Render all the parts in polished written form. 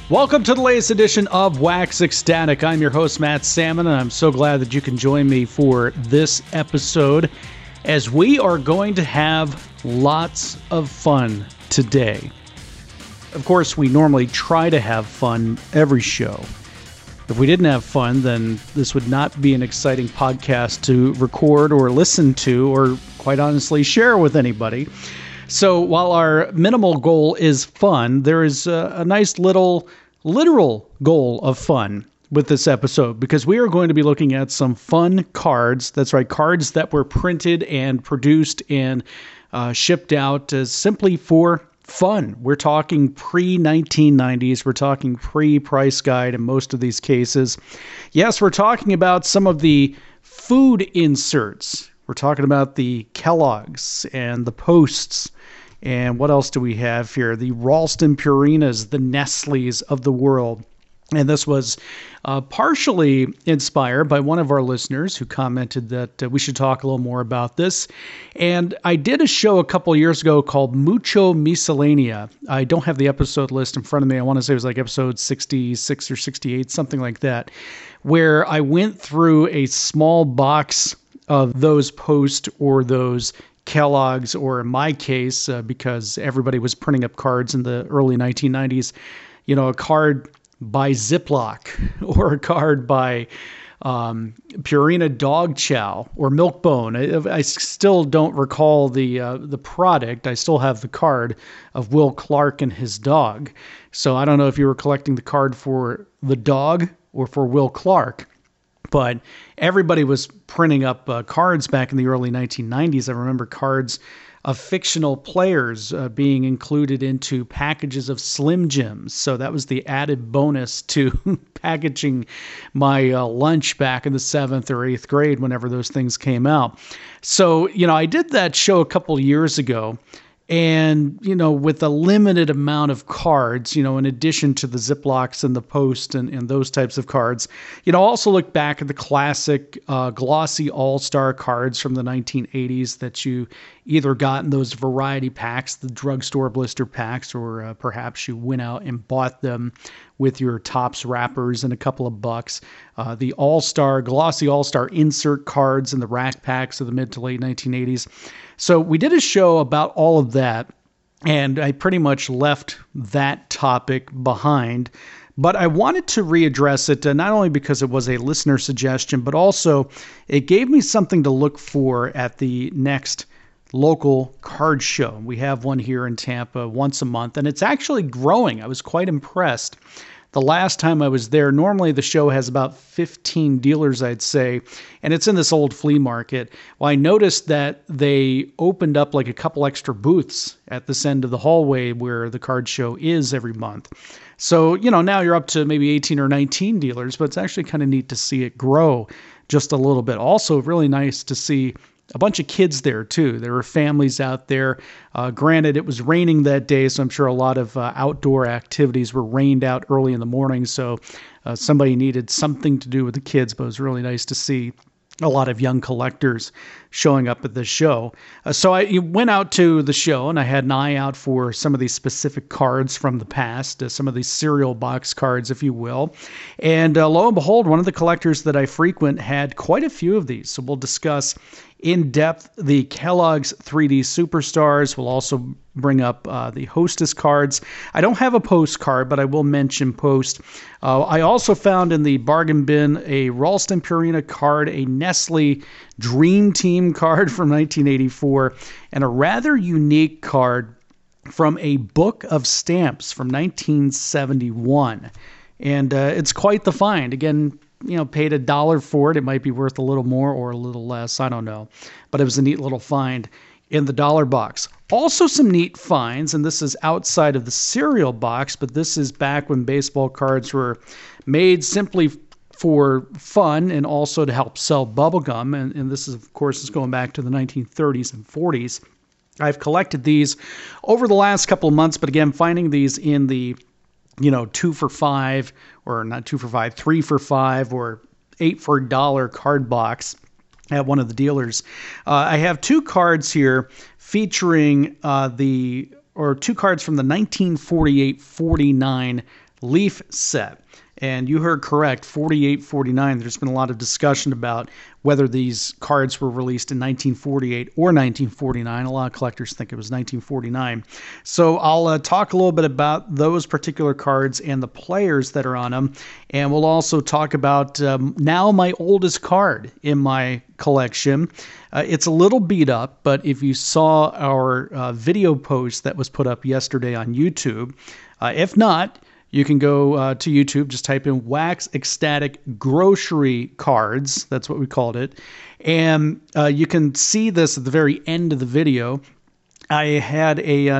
Welcome to the latest edition of Wax Ecstatic. I'm your host, Matt Salmon, and I'm so glad that you can join me for this episode as we are going to have lots of fun today. Of course, we normally try to have fun every show. If we didn't have fun, then this would not be an exciting podcast to record or listen to or, quite honestly, share with anybody. So while our minimal goal is fun, there is a nice little literal goal of fun with this episode because we are going to be looking at some fun cards. That's right, cards that were printed and produced and shipped out simply for fun. We're talking pre-1990s. We're talking pre-price guide in most of these cases. Yes, we're talking about some of the food inserts. We're talking about the Kellogg's and the Posts. And what else do we have here? The Ralston Purinas, the Nestle's of the world. And this was partially inspired by one of our listeners who commented that we should talk a little more about this. And I did a show a couple years ago called Mucho Miscellanea. I don't have the episode list in front of me. I want to say it was like episode 66 or 68, something like that, where I went through a small box of those Post or those Kellogg's, or in my case, because everybody was printing up cards in the early 1990s, a card by Ziploc or a card by Purina Dog Chow or Milk-Bone. I still don't recall the product. I still have the card of Will Clark and his dog. So I don't know if you were collecting the card for the dog or for Will Clark. But everybody was printing up cards back in the early 1990s. I remember cards of fictional players being included into packages of Slim Jims. So that was the added bonus to packaging my lunch back in the 7th or 8th grade whenever those things came out. So, I did that show a couple years ago. And, with a limited amount of cards, in addition to the Ziplocs and the Post and those types of cards, also look back at the classic glossy all-star cards from the 1980s that you either got in those variety packs, the drugstore blister packs, or perhaps you went out and bought them with your Topps wrappers and a couple of bucks. The glossy all-star insert cards in the rack packs of the mid to late 1980s. So we did a show about all of that, and I pretty much left that topic behind. But I wanted to readdress it, not only because it was a listener suggestion, but also it gave me something to look for at the next local card show. We have one here in Tampa once a month, and it's actually growing. I was quite impressed. The last time I was there, normally the show has about 15 dealers, I'd say, and it's in this old flea market. Well, I noticed that they opened up like a couple extra booths at this end of the hallway where the card show is every month. So, now you're up to maybe 18 or 19 dealers, but it's actually kind of neat to see it grow just a little bit. Also, really nice to see a bunch of kids there, too. There were families out there. Granted, it was raining that day, so I'm sure a lot of outdoor activities were rained out early in the morning, so somebody needed something to do with the kids, but it was really nice to see a lot of young collectors showing up at the show. So I went out to the show, and I had an eye out for some of these specific cards from the past, some of these cereal box cards, if you will. And lo and behold, one of the collectors that I frequent had quite a few of these. So we'll discuss in depth the Kellogg's 3D Superstars. We'll also bring up the Hostess cards. I don't have a Post card, but I will mention Post. I also found in the bargain bin a Ralston Purina card, a Nestle Dream Team card from 1984, and a rather unique card from a book of stamps from 1971. And it's quite the find. Again, paid $1 for it. It might be worth a little more or a little less. I don't know. But it was a neat little find in the dollar box. Also some neat finds, and this is outside of the cereal box, but this is back when baseball cards were made simply for fun and also to help sell bubblegum. And this is, of course, is going back to the 1930s and 40s. I've collected these over the last couple of months, but again, finding these in the 2 for $5, or not 2 for $5, 3 for $5, or 8 for $1 card box at one of the dealers. I have two cards here featuring two cards from the 1948-49 Leaf set. And you heard correct, 4849. There's been a lot of discussion about whether these cards were released in 1948 or 1949. A lot of collectors think it was 1949. So I'll talk a little bit about those particular cards and the players that are on them. And we'll also talk about now my oldest card in my collection. It's a little beat up, but if you saw our video post that was put up yesterday on YouTube, if not, you can go to YouTube, just type in Wax Ecstatic Grocery Cards. That's what we called it. And you can see this at the very end of the video. I had a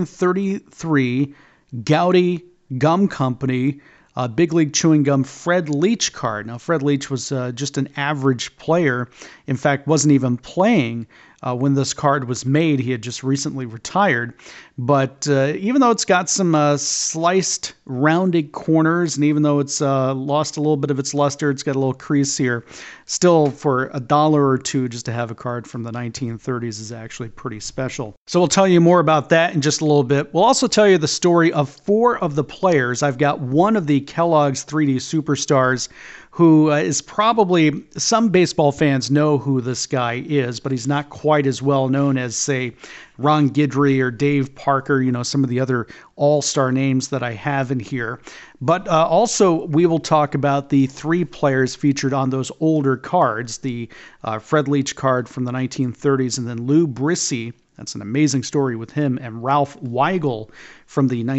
1933 Goudy Gum Company Big League Chewing Gum Fred Leach card. Now, Fred Leach was just an average player. In fact, wasn't even playing when this card was made. He had just recently retired. But even though it's got some sliced, rounded corners, and even though it's lost a little bit of its luster, it's got a little crease here, still for $1 or $2 just to have a card from the 1930s is actually pretty special. So we'll tell you more about that in just a little bit. We'll also tell you the story of 4 of the players. I've got one of the Kellogg's 3D Superstars who is probably, some baseball fans know who this guy is, but he's not quite as well known as, say, Ron Guidry or Dave Parker, some of the other all-star names that I have in here. But also, we will talk about the 3 players featured on those older cards, the Fred Leach card from the 1930s, and then Lou Brissy. That's an amazing story with him, and Ralph Weigel from the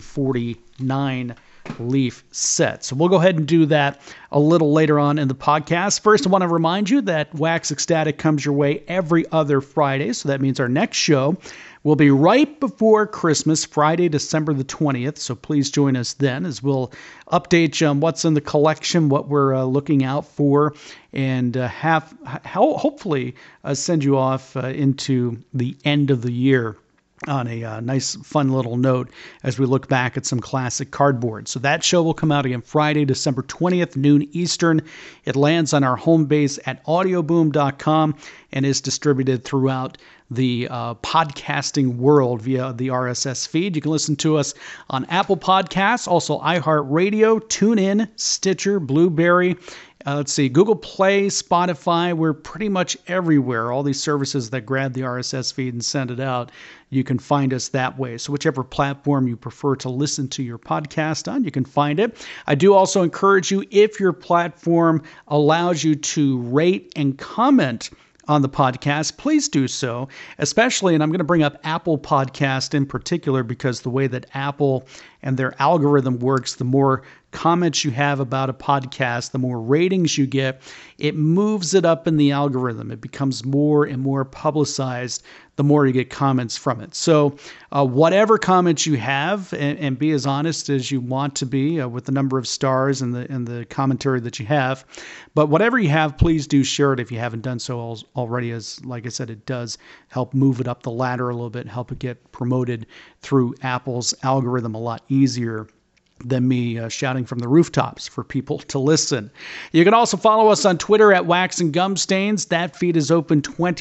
1949 Leaf set. So we'll go ahead and do that a little later on in the podcast. First, I want to remind you that Wax Ecstatic comes your way every other Friday. So that means our next show will be right before Christmas, Friday, December the 20th. So please join us then as we'll update you on what's in the collection, what we're looking out for, and hopefully send you off into the end of the year on a nice, fun little note as we look back at some classic cardboard. So that show will come out again Friday, December 20th, noon Eastern. It lands on our home base at audioboom.com and is distributed throughout the podcasting world via the RSS feed. You can listen to us on Apple Podcasts, also iHeartRadio, TuneIn, Stitcher, Blueberry, Google Play, Spotify. We're pretty much everywhere. All these services that grab the RSS feed and send it out, you can find us that way. So whichever platform you prefer to listen to your podcast on, you can find it. I do also encourage you, if your platform allows you to rate and comment on the podcast, please do so, especially, and I'm going to bring up Apple Podcast in particular, because the way that Apple and their algorithm works, the more comments you have about a podcast, the more ratings you get, it moves it up in the algorithm. It becomes more and more publicized the more you get comments from it. So whatever comments you have, and be as honest as you want to be with the number of stars and the commentary that you have. But whatever you have, please do share it if you haven't done so already, as like I said, it does help move it up the ladder a little bit, help it get promoted through Apple's algorithm a lot easier than me shouting from the rooftops for people to listen. You can also follow us on Twitter at Wax and Gum Stains. That feed is open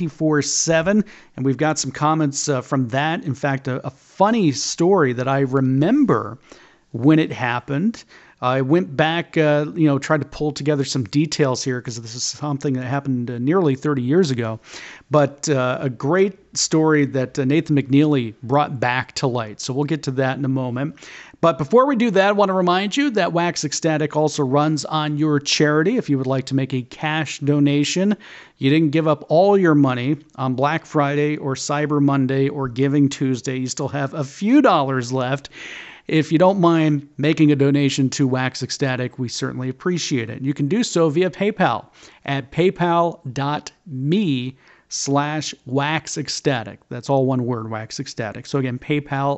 24/7, and we've got some comments from that. In fact, a funny story that I remember when it happened. I went back, tried to pull together some details here because this is something that happened nearly 30 years ago. But a great story that Nathan McNeely brought back to light. So we'll get to that in a moment. But before we do that, I want to remind you that Wax Ecstatic also runs on your charity. If you would like to make a cash donation, you didn't give up all your money on Black Friday or Cyber Monday or Giving Tuesday. You still have a few dollars left. If you don't mind making a donation to Wax Ecstatic, we certainly appreciate it. You can do so via PayPal at paypal.me/Wax Ecstatic. That's all one word, Wax Ecstatic. So again,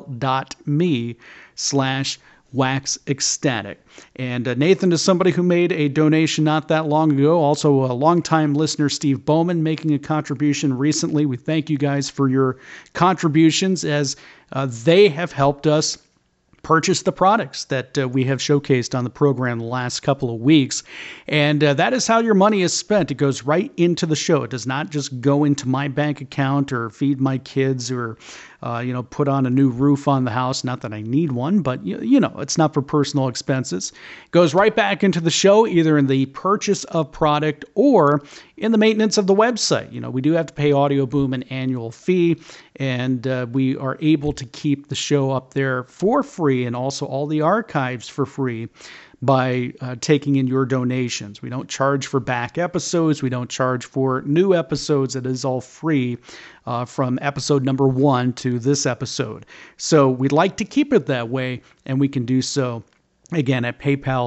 paypal.me/Wax Ecstatic. And Nathan is somebody who made a donation not that long ago. Also, a longtime listener, Steve Bowman, making a contribution recently. We thank you guys for your contributions, as they have helped us purchase the products that we have showcased on the program the last couple of weeks. And that is how your money is spent. It goes right into the show. It does not just go into my bank account or feed my kids or put on a new roof on the house. Not that I need one, but it's not for personal expenses. Goes right back into the show, either in the purchase of product or in the maintenance of the website. We do have to pay Audio Boom an annual fee, and we are able to keep the show up there for free and also all the archives for free by taking in your donations. We don't charge for back episodes. We don't charge for new episodes. It is all free from episode number 1 to this episode. So we'd like to keep it that way, and we can do so again at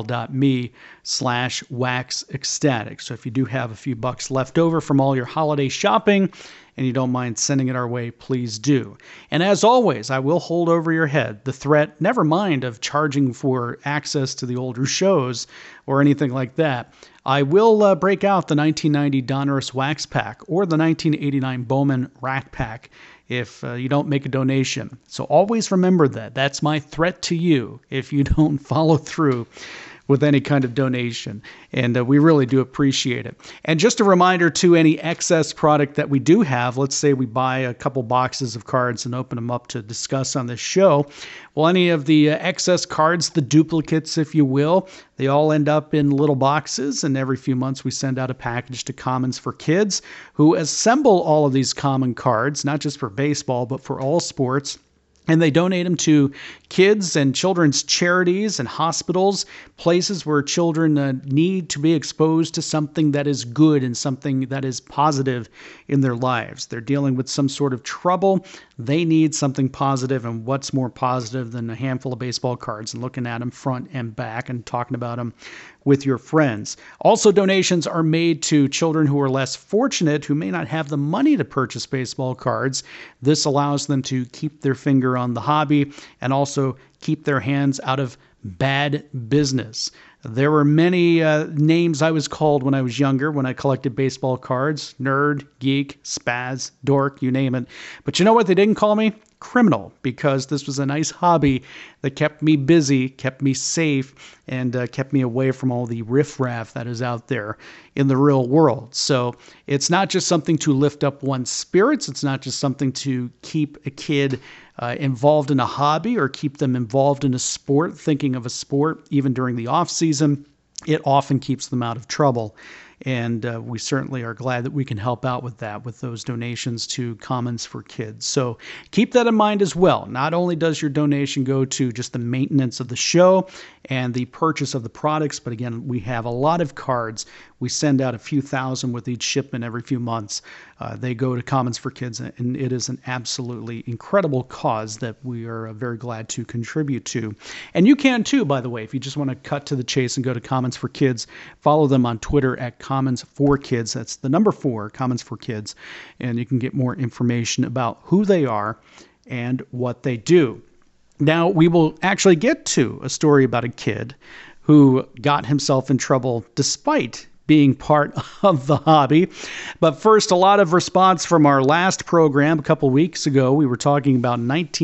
paypal.me/waxecstatic. So if you do have a few bucks left over from all your holiday shopping and you don't mind sending it our way, please do. And as always, I will hold over your head the threat, never mind of charging for access to the older shows or anything like that. I will break out the 1990 Donruss Wax Pack or the 1989 Bowman Rack Pack if you don't make a donation. So always remember that. That's my threat to you if you don't follow through with any kind of donation. And we really do appreciate it. And just a reminder to any excess product that we do have, let's say we buy a couple boxes of cards and open them up to discuss on this show. Well, any of the excess cards, the duplicates, if you will, they all end up in little boxes. And every few months we send out a package to Commons for Kids, who assemble all of these common cards, not just for baseball, but for all sports. And they donate them to kids and children's charities and hospitals, places where children need to be exposed to something that is good and something that is positive in their lives. They're dealing with some sort of trouble. They need something positive, and what's more positive than a handful of baseball cards and looking at them front and back and talking about them with your friends. Also, donations are made to children who are less fortunate, who may not have the money to purchase baseball cards. This allows them to keep their finger on the hobby and also keep their hands out of bad business. There were many names I was called when I was younger, when I collected baseball cards: nerd, geek, spaz, dork, you name it. But you know what they didn't call me? Criminal, because this was a nice hobby that kept me busy, kept me safe, and kept me away from all the riffraff that is out there in the real world. So it's not just something to lift up one's spirits. It's not just something to keep a kid involved in a hobby or keep them involved in a sport, thinking of a sport even during the off season. It often keeps them out of trouble. And we certainly are glad that we can help out with that, with those donations to Commons for Kids. So keep that in mind as well. Not only does your donation go to just the maintenance of the show and the purchase of the products, but again, we have a lot of cards. We send out a few thousand with each shipment every few months. They go to Commons for Kids, and it is an absolutely incredible cause that we are very glad to contribute to. And you can too, by the way, if you just want to cut to the chase and go to Commons for Kids. Follow them on Twitter at Commons for Kids. That's the number 4, Commons for Kids. And you can get more information about who they are and what they do. Now, we will actually get to a story about a kid who got himself in trouble despite being part of the hobby. But first, a lot of response from our last program a couple weeks ago. We were talking about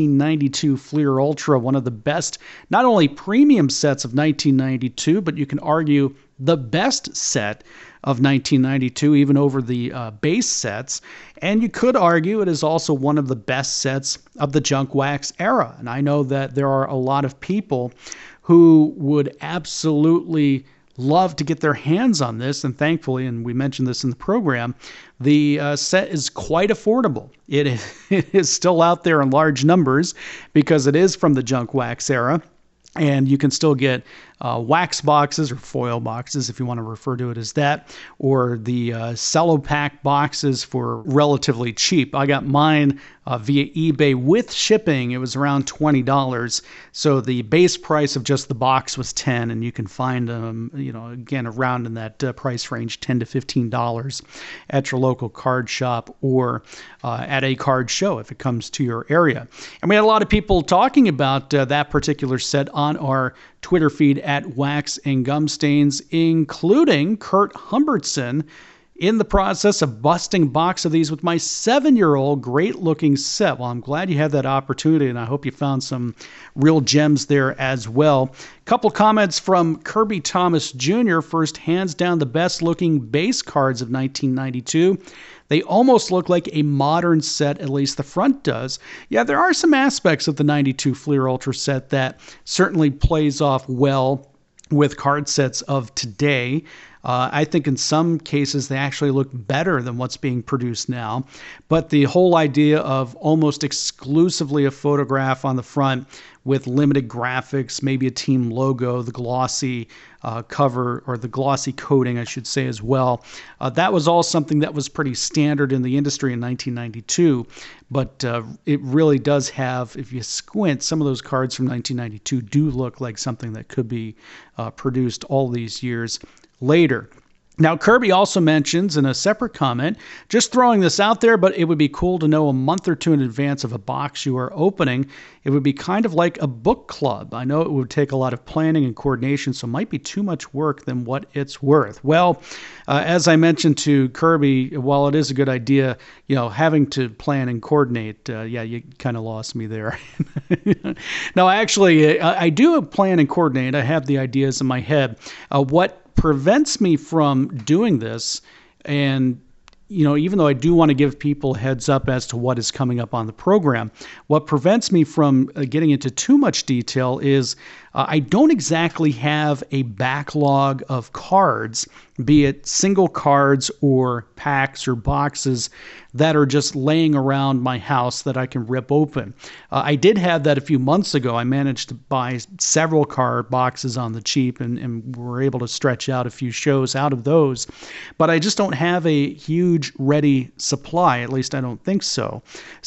1992 Fleer Ultra, one of the best, not only premium sets of 1992, but you can argue the best set of 1992, even over the base sets. And you could argue it is also one of the best sets of the junk wax era. And I know that there are a lot of people who would absolutely love to get their hands on this, and thankfully, and we mentioned this in the program, the set is quite affordable. It is still out there in large numbers because it is from the junk wax era, and you can still get wax boxes or foil boxes, if you want to refer to it as that, or the Cellopack boxes for relatively cheap. I got mine via eBay with shipping. It was around $20. So the base price of just the box was $10, and you can find them, again, around in that price range, $10 to $15 at your local card shop or at a card show if it comes to your area. And we had a lot of people talking about that particular set on our Twitter feed at Wax and Gum Stains, including Kurt Humbertson in the process of busting a box of these with my 7-year-old. Great looking set. Well, I'm glad you had that opportunity, and I hope you found some real gems there as well. Couple comments from Kirby Thomas Jr. First, hands down the best looking base cards of 1992. They almost look like a modern set, at least the front does. Yeah, there are some aspects of the 92 Fleer Ultra set that certainly plays off well with card sets of today. I think in some cases they actually look better than what's being produced now. But the whole idea of almost exclusively a photograph on the front with limited graphics, maybe a team logo, the glossy cover, or the glossy coating, I should say, as well. That was all something that was pretty standard in the industry in 1992. But it really does have, if you squint, some of those cards from 1992 do look like something that could be produced all these years later. Now, Kirby also mentions in a separate comment, just throwing this out there, but it would be cool to know a month or two in advance of a box you are opening. It would be kind of like a book club. I know it would take a lot of planning and coordination, so it might be too much work than what it's worth. Well, as I mentioned to Kirby, while it is a good idea, having to plan and coordinate, you kind of lost me there. No, actually, I do plan and coordinate. I have the ideas in my head. What prevents me from doing this, and even though I do want to give people a heads up as to what is coming up on the program, what prevents me from getting into too much detail is I don't exactly have a backlog of cards, be it single cards or packs or boxes that are just laying around my house that I can rip open. I did have that a few months ago. I managed to buy several card boxes on the cheap and were able to stretch out a few shows out of those. But I just don't have a huge ready supply. At least I don't think so.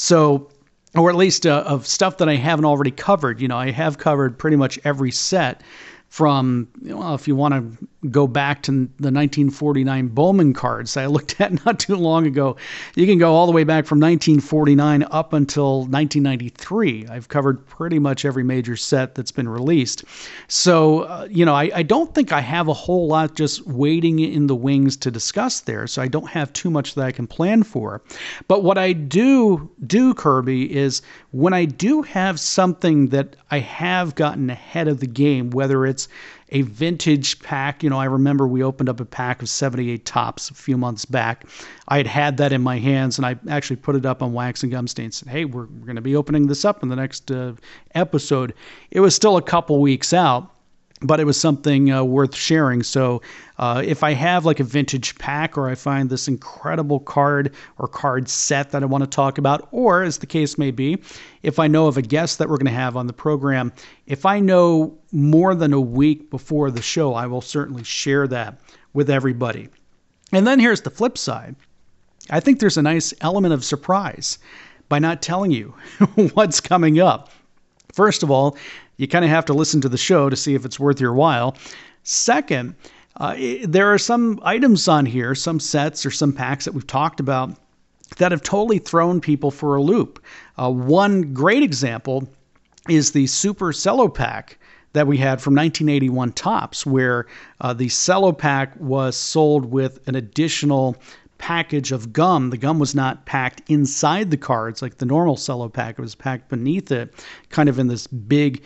Or at least of stuff that I haven't already covered. I have covered pretty much every set from, if you want to go back to the 1949 Bowman cards that I looked at not too long ago, you can go all the way back from 1949 up until 1993. I've covered pretty much every major set that's been released. So, I don't think I have a whole lot just waiting in the wings to discuss there, so I don't have too much that I can plan for. But what I do, Kirby, is when I do have something that I have gotten ahead of the game, whether it's a vintage pack. I remember we opened up a pack of 78 Topps a few months back. I had that in my hands, and I actually put it up on Wax and Gumstain and said, hey, we're going to be opening this up in the next episode. It was still a couple weeks out, but it was something worth sharing. So if I have like a vintage pack, or I find this incredible card or card set that I want to talk about, or as the case may be, if I know of a guest that we're going to have on the program, if I know more than a week before the show, I will certainly share that with everybody. And then here's the flip side. I think there's a nice element of surprise by not telling you what's coming up. First of all, you kind of have to listen to the show to see if it's worth your while. Second, there are some items on here, some sets or some packs that we've talked about that have totally thrown people for a loop. One great example is the Super Cello Pack that we had from 1981 Topps, where the Cello Pack was sold with an additional package of gum. The gum was not packed inside the cards like the normal Cello Pack. It was packed beneath it, kind of in this big,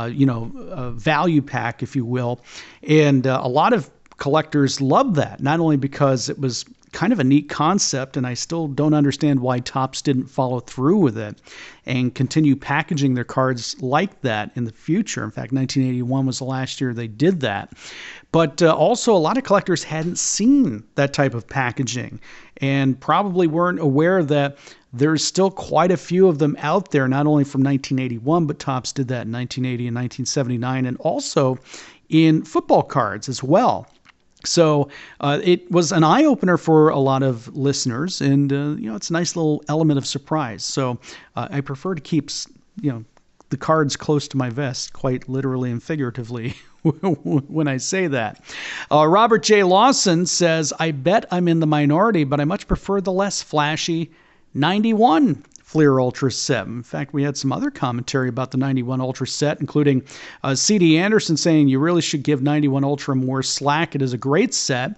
value pack, if you will. And a lot of collectors loved that, not only because it was kind of a neat concept, and I still don't understand why Topps didn't follow through with it and continue packaging their cards like that in the future. In fact, 1981 was the last year they did that. But also a lot of collectors hadn't seen that type of packaging and probably weren't aware that there's still quite a few of them out there, not only from 1981, but Topps did that in 1980 and 1979, and also in football cards as well. So it was an eye-opener for a lot of listeners, and it's a nice little element of surprise. So I prefer to keep the cards close to my vest, quite literally and figuratively, when I say that. Robert J. Lawson says, I bet I'm in the minority, but I much prefer the less flashy 91 Fleer Ultra set. In fact, we had some other commentary about the 91 Ultra set, including C.D. Anderson saying you really should give 91 Ultra more slack. It is a great set,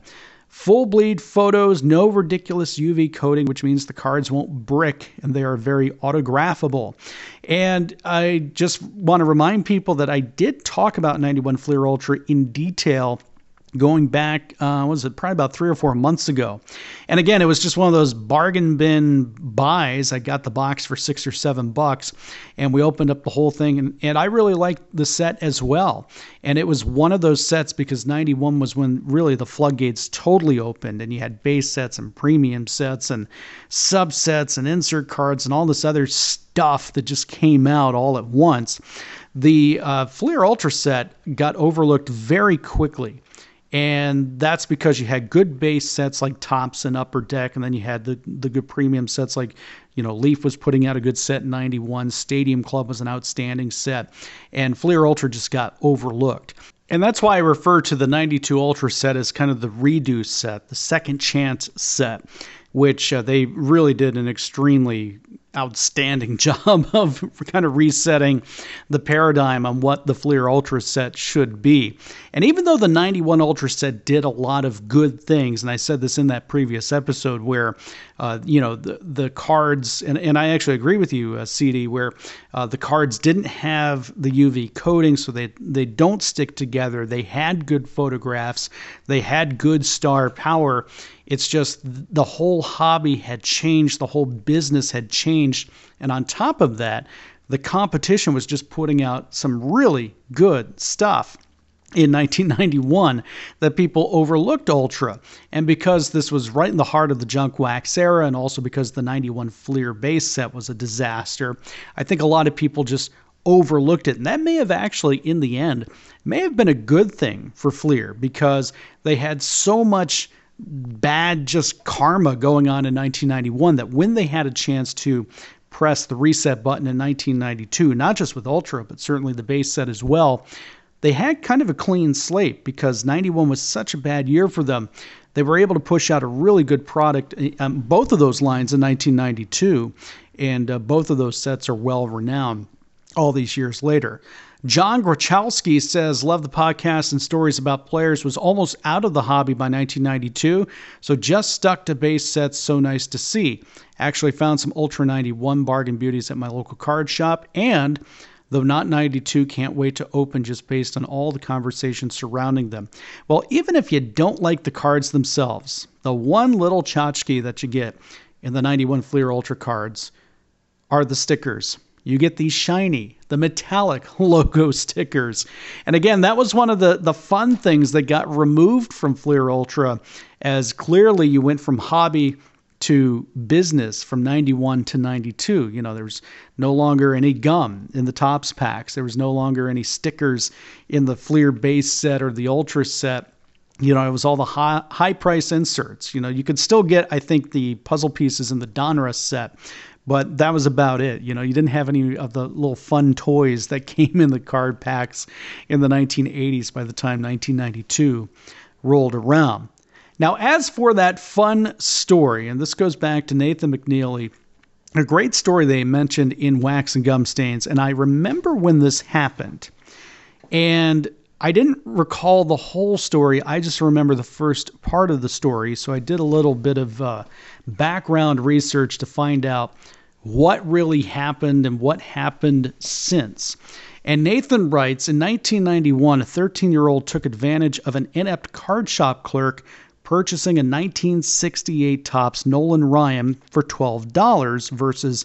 Full bleed photos, no ridiculous UV coating, which means the cards won't brick and they are very autographable. And I just want to remind people that I did talk about 91 Fleer Ultra in detail going back, was it probably about 3 or 4 months ago. And again, it was just one of those bargain bin buys. I got the box for $6 or $7 and we opened up the whole thing. And I really liked the set as well. And it was one of those sets because 91 was when really the floodgates totally opened and you had base sets and premium sets and subsets and insert cards and all this other stuff that just came out all at once. The Fleer Ultra set got overlooked very quickly. And that's because you had good base sets like Topps and Upper Deck, and then you had the good premium sets like, Leaf was putting out a good set in 91, Stadium Club was an outstanding set, and Fleer Ultra just got overlooked. And that's why I refer to the 92 Ultra set as kind of the redo set, the second chance set, which they really did an extremely outstanding job of kind of resetting the paradigm on what the Fleer Ultra set should be. And even though the 91 Ultra set did a lot of good things, and I said this in that previous episode where, the cards, and I actually agree with you, CD, where the cards didn't have the UV coating, so they don't stick together. They had good photographs. They had good star power. It's just the whole hobby had changed. The whole business had changed. And on top of that, the competition was just putting out some really good stuff in 1991 that people overlooked Ultra. And because this was right in the heart of the junk wax era, and also because the 91 Fleer base set was a disaster, I think a lot of people just overlooked it. And that may have actually, in the end, may have been a good thing for Fleer because they had so much bad just karma going on in 1991 that when they had a chance to press the reset button in 1992, not just with Ultra, but certainly the base set as well, they had kind of a clean slate because 91 was such a bad year for them. They were able to push out a really good product, both of those lines in 1992, and both of those sets are well renowned all these years later. John Grachowski says, love the podcast and stories about players, was almost out of the hobby by 1992, so just stuck to base sets, so nice to see. Actually found some Ultra 91 bargain beauties at my local card shop, and though not 92, can't wait to open just based on all the conversation surrounding them. Well, even if you don't like the cards themselves, the one little tchotchke that you get in the 91 Fleer Ultra cards are the stickers. You get these shiny, the metallic logo stickers. And again, that was one of the fun things that got removed from Fleer Ultra, as clearly you went from hobby to business from 91 to 92. There was no longer any gum in the Topps packs. There was no longer any stickers in the Fleer base set or the Ultra set. It was all the high price inserts. You could still get, I think, the puzzle pieces in the Donruss set, but that was about it. You didn't have any of the little fun toys that came in the card packs in the 1980s by the time 1992 rolled around. Now, as for that fun story, and this goes back to Nathan McNeely, a great story they mentioned in Wax and Gum Stains, and I remember when this happened, and I didn't recall the whole story. I just remember the first part of the story, so I did a little bit of background research to find out what really happened and what happened since. And Nathan writes, in 1991, a 13-year-old took advantage of an inept card shop clerk purchasing a 1968 Topps Nolan Ryan for $12 versus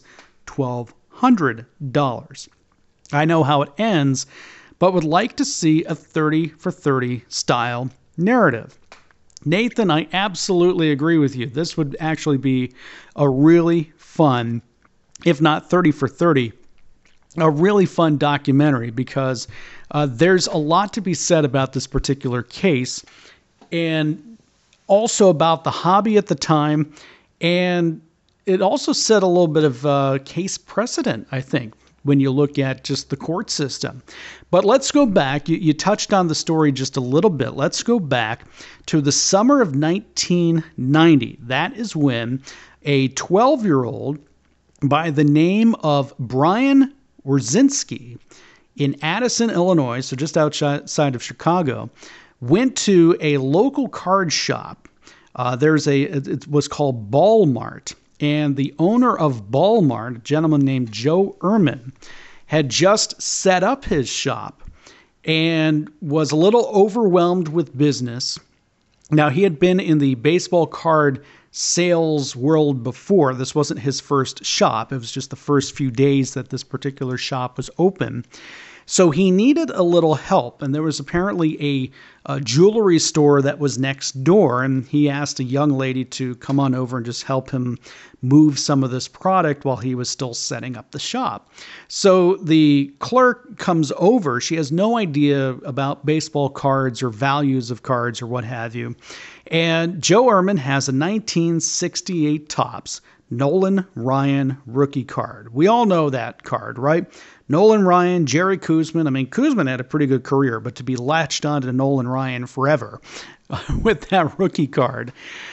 $1,200. I know how it ends, but would like to see a 30 for 30 style narrative. Nathan, I absolutely agree with you. This would actually be a really fun, if not 30 for 30, a really fun documentary because there's a lot to be said about this particular case and also about the hobby at the time. And it also set a little bit of case precedent, I think, when you look at just the court system. But let's go back. You touched on the story just a little bit. Let's go back to the summer of 1990. That is when a 12-year-old by the name of Brian Wiercinski in Addison, Illinois, so just outside of Chicago, went to a local card shop It was called Ball Mart. And the owner of Ball Mart, a gentleman named Joe Ehrman, had just set up his shop and was a little overwhelmed with business. Now, he had been in the baseball card sales world before. This wasn't his first shop. It was just the first few days that this particular shop was open. So he needed a little help, and there was apparently a jewelry store that was next door, and he asked a young lady to come on over and just help him move some of this product while he was still setting up the shop. So the clerk comes over. She has no idea about baseball cards or values of cards or what have you. And Joe Ehrman has a 1968 Topps Nolan Ryan rookie card. We all know that card, right? Nolan Ryan, Jerry Koosman. I mean, Koosman had a pretty good career, but to be latched onto Nolan Ryan forever with that rookie card,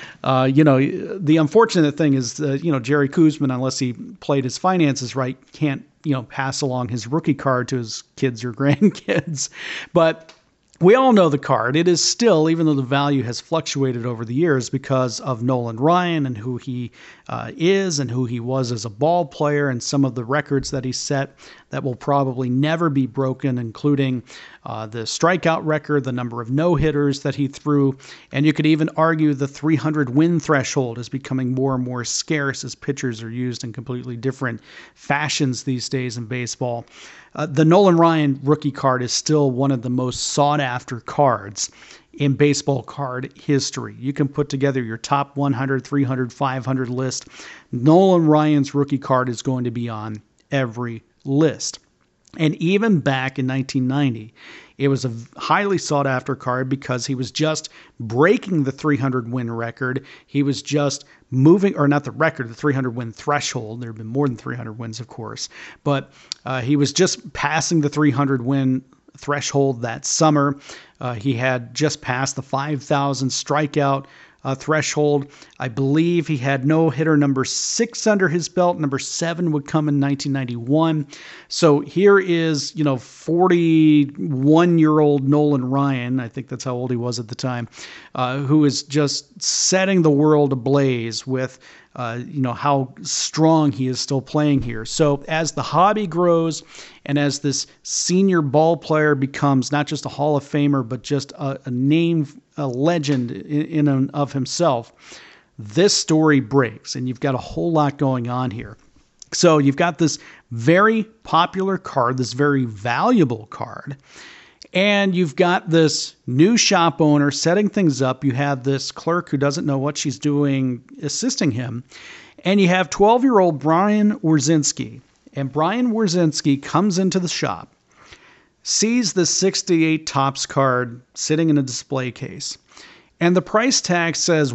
the unfortunate thing is, Jerry Koosman, unless he played his finances right, can't, pass along his rookie card to his kids or grandkids. But we all know the card. It is still, even though the value has fluctuated over the years because of Nolan Ryan and who he is and who he was as a ball player and some of the records that he set that will probably never be broken, including the strikeout record, the number of no-hitters that he threw, and you could even argue the 300 win threshold is becoming more and more scarce as pitchers are used in completely different fashions these days in baseball. The Nolan Ryan rookie card is still one of the most sought-after cards in baseball card history. You can put together your top 100, 300, 500 list. Nolan Ryan's rookie card is going to be on every list. And even back in 1990, it was a highly sought-after card because he was just breaking the 300-win record. He was just moving, or not the record, the 300-win threshold. There have been more than 300 wins, of course. But he was just passing the 300-win threshold that summer. He had just passed the 5,000 strikeout threshold. I believe he had no-hitter number 6 under his belt. Number 7 would come in 1991. So here is, 41-year-old Nolan Ryan, I think that's how old he was at the time, who is just setting the world ablaze with how strong he is still playing here. So as the hobby grows and as this senior ball player becomes not just a Hall of Famer, but just a name, a legend in and of himself, this story breaks, and you've got a whole lot going on here. So you've got this very popular card, this very valuable card, and you've got this new shop owner setting things up. You have this clerk who doesn't know what she's doing assisting him. And you have 12-year-old Brian Wiercinski. And Brian Wiercinski comes into the shop, sees the 68 Topps card sitting in a display case. And the price tag says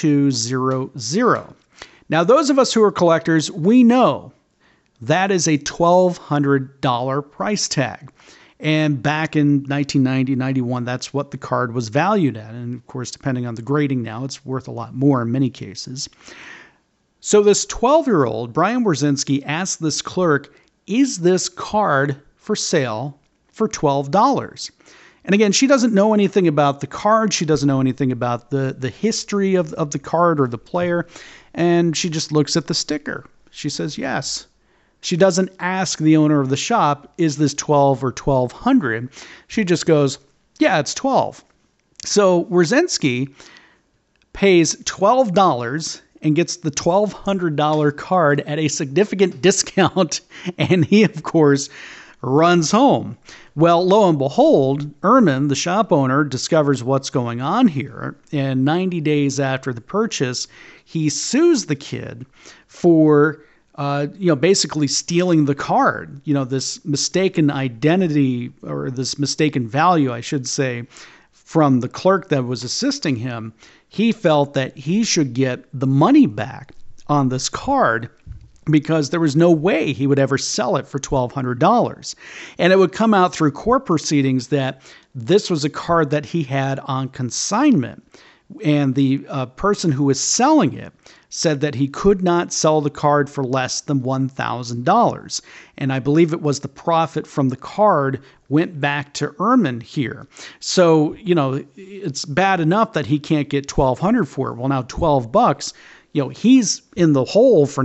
1200. Now, those of us who are collectors, we know that is a $1,200 price tag. And back in 1990, 91, that's what the card was valued at. And of course, depending on the grading now, it's worth a lot more in many cases. So this 12-year-old, Brian Wiercinski, asked this clerk, is this card for sale for $12? And again, she doesn't know anything about the card. She doesn't know anything about the history of the card or the player. And she just looks at the sticker. She says, yes. She doesn't ask the owner of the shop, is this 12 or 1200? She just goes, yeah, it's 12. So Wiercinski pays $12 and gets the $1,200 card at a significant discount. And he, of course, runs home. Well, lo and behold, Ehrman, the shop owner, discovers what's going on here. And 90 days after the purchase, he sues the kid for basically stealing the card, this mistaken identity or this mistaken value, I should say, from the clerk that was assisting him. He felt that he should get the money back on this card because there was no way he would ever sell it for $1,200. And it would come out through court proceedings that this was a card that he had on consignment And the person who was selling it said that he could not sell the card for less than $1,000. And I believe it was the profit from the card went back to Ehrman here. So, it's bad enough that he can't get $1,200 for it. Well, now $12, he's in the hole for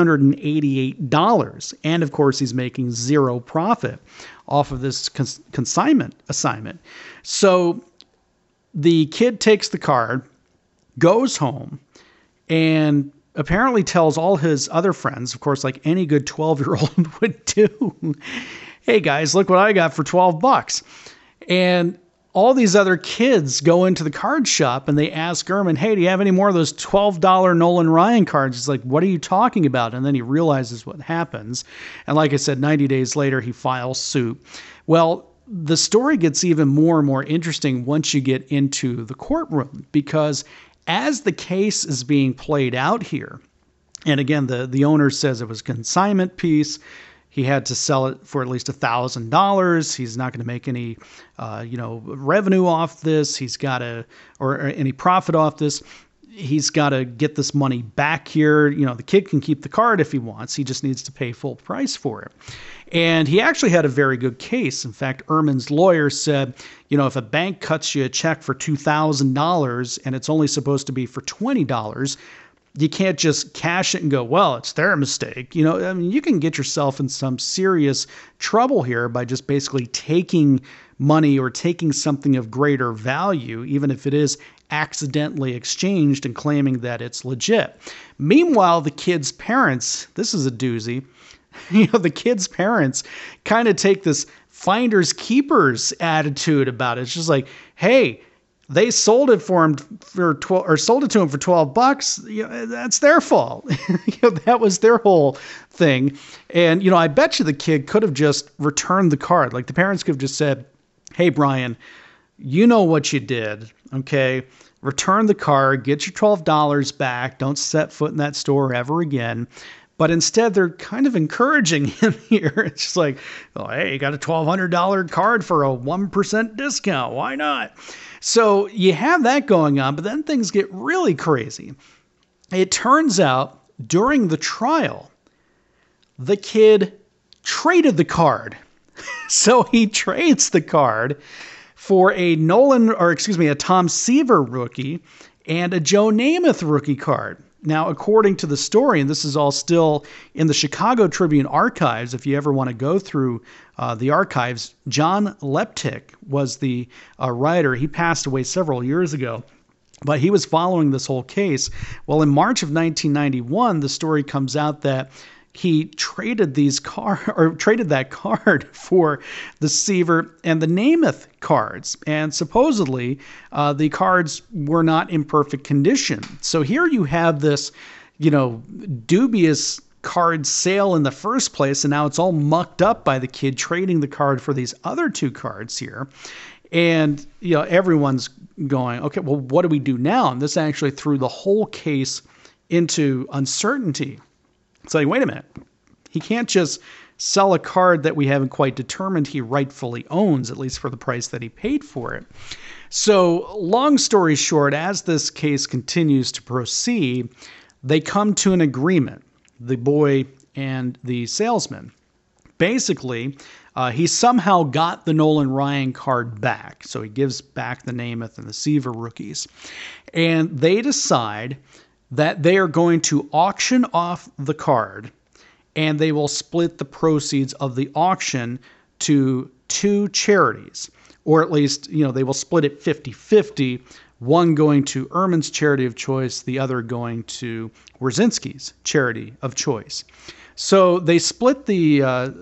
$988. And of course, he's making zero profit off of this consignment assignment. So the kid takes the card, goes home, and apparently tells all his other friends, of course, like any good 12-year-old would do, hey guys, look what I got for $12. And all these other kids go into the card shop and they ask Ehrman, hey, do you have any more of those $12 Nolan Ryan cards? He's like, what are you talking about? And then he realizes what happens. And like I said, 90 days later, he files suit. Well, the story gets even more and more interesting once you get into the courtroom, because as the case is being played out here, and again, the owner says it was a consignment piece. He had to sell it for at least $1,000. He's not going to make any, revenue off this. He's got to, or any profit off this. He's got to get this money back here. The kid can keep the card if he wants. He just needs to pay full price for it. And he actually had a very good case. In fact, Ehrman's lawyer said, if a bank cuts you a check for $2,000 and it's only supposed to be for $20, you can't just cash it and go, well, it's their mistake. You can get yourself in some serious trouble here by just basically taking money or taking something of greater value, even if it is accidentally exchanged, and claiming that it's legit. Meanwhile, the kid's parents, this is a doozy, the kid's parents kind of take this finders keepers attitude about it. It's just like, hey, they sold it for him sold it to him for $12. That's their fault. That was their whole thing. And, I bet you the kid could have just returned the card. Like the parents could have just said, hey, Brian, you know what you did. Okay. Return the card, get your $12 back. Don't set foot in that store ever again. But instead, they're kind of encouraging him here. It's just like, oh, hey, you got a $1,200 card for a 1% discount. Why not? So you have that going on, but then things get really crazy. It turns out during the trial, the kid traded the card. So he trades the card for a Tom Seaver rookie and a Joe Namath rookie card. Now, according to the story, and this is all still in the Chicago Tribune archives, if you ever want to go through the archives, John Leptic was the writer. He passed away several years ago, but he was following this whole case. Well, in March of 1991, the story comes out that he traded that card for the Seaver and the Namath cards. And supposedly, the cards were not in perfect condition. So here you have this, dubious card sale in the first place, and now it's all mucked up by the kid trading the card for these other two cards here. And, everyone's going, okay, well, what do we do now? And this actually threw the whole case into uncertainty. It's like, wait a minute. He can't just sell a card that we haven't quite determined he rightfully owns, at least for the price that he paid for it. So long story short, as this case continues to proceed, they come to an agreement, the boy and the salesman. Basically, he somehow got the Nolan Ryan card back. So he gives back the Namath and the Seaver rookies. And they decide that they are going to auction off the card, and they will split the proceeds of the auction to two charities, or at least, they will split it 50-50, one going to Ehrman's charity of choice, the other going to Wierzinski's charity of choice. So they split the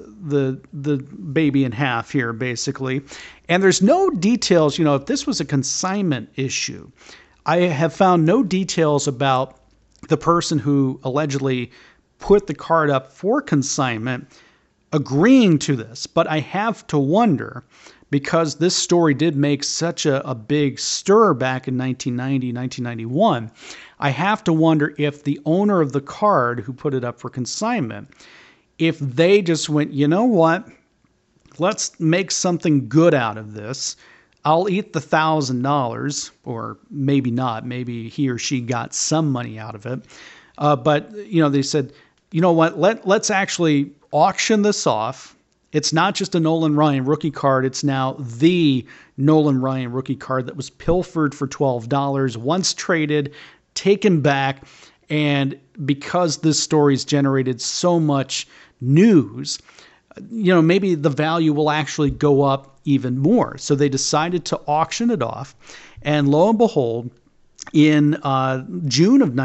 baby in half here, basically, and there's no details. If this was a consignment issue, I have found no details about the person who allegedly put the card up for consignment agreeing to this. But I have to wonder, because this story did make such a big stir back in 1990, 1991, I have to wonder if the owner of the card who put it up for consignment, if they just went, you know what, let's make something good out of this. I'll eat the $1,000, or maybe not. Maybe he or she got some money out of it. But they said, you know what? Let's actually auction this off. It's not just a Nolan Ryan rookie card. It's now the Nolan Ryan rookie card that was pilfered for $12, once traded, taken back. And because this story's generated so much news, maybe the value will actually go up even more. So they decided to auction it off. And lo and behold, in June of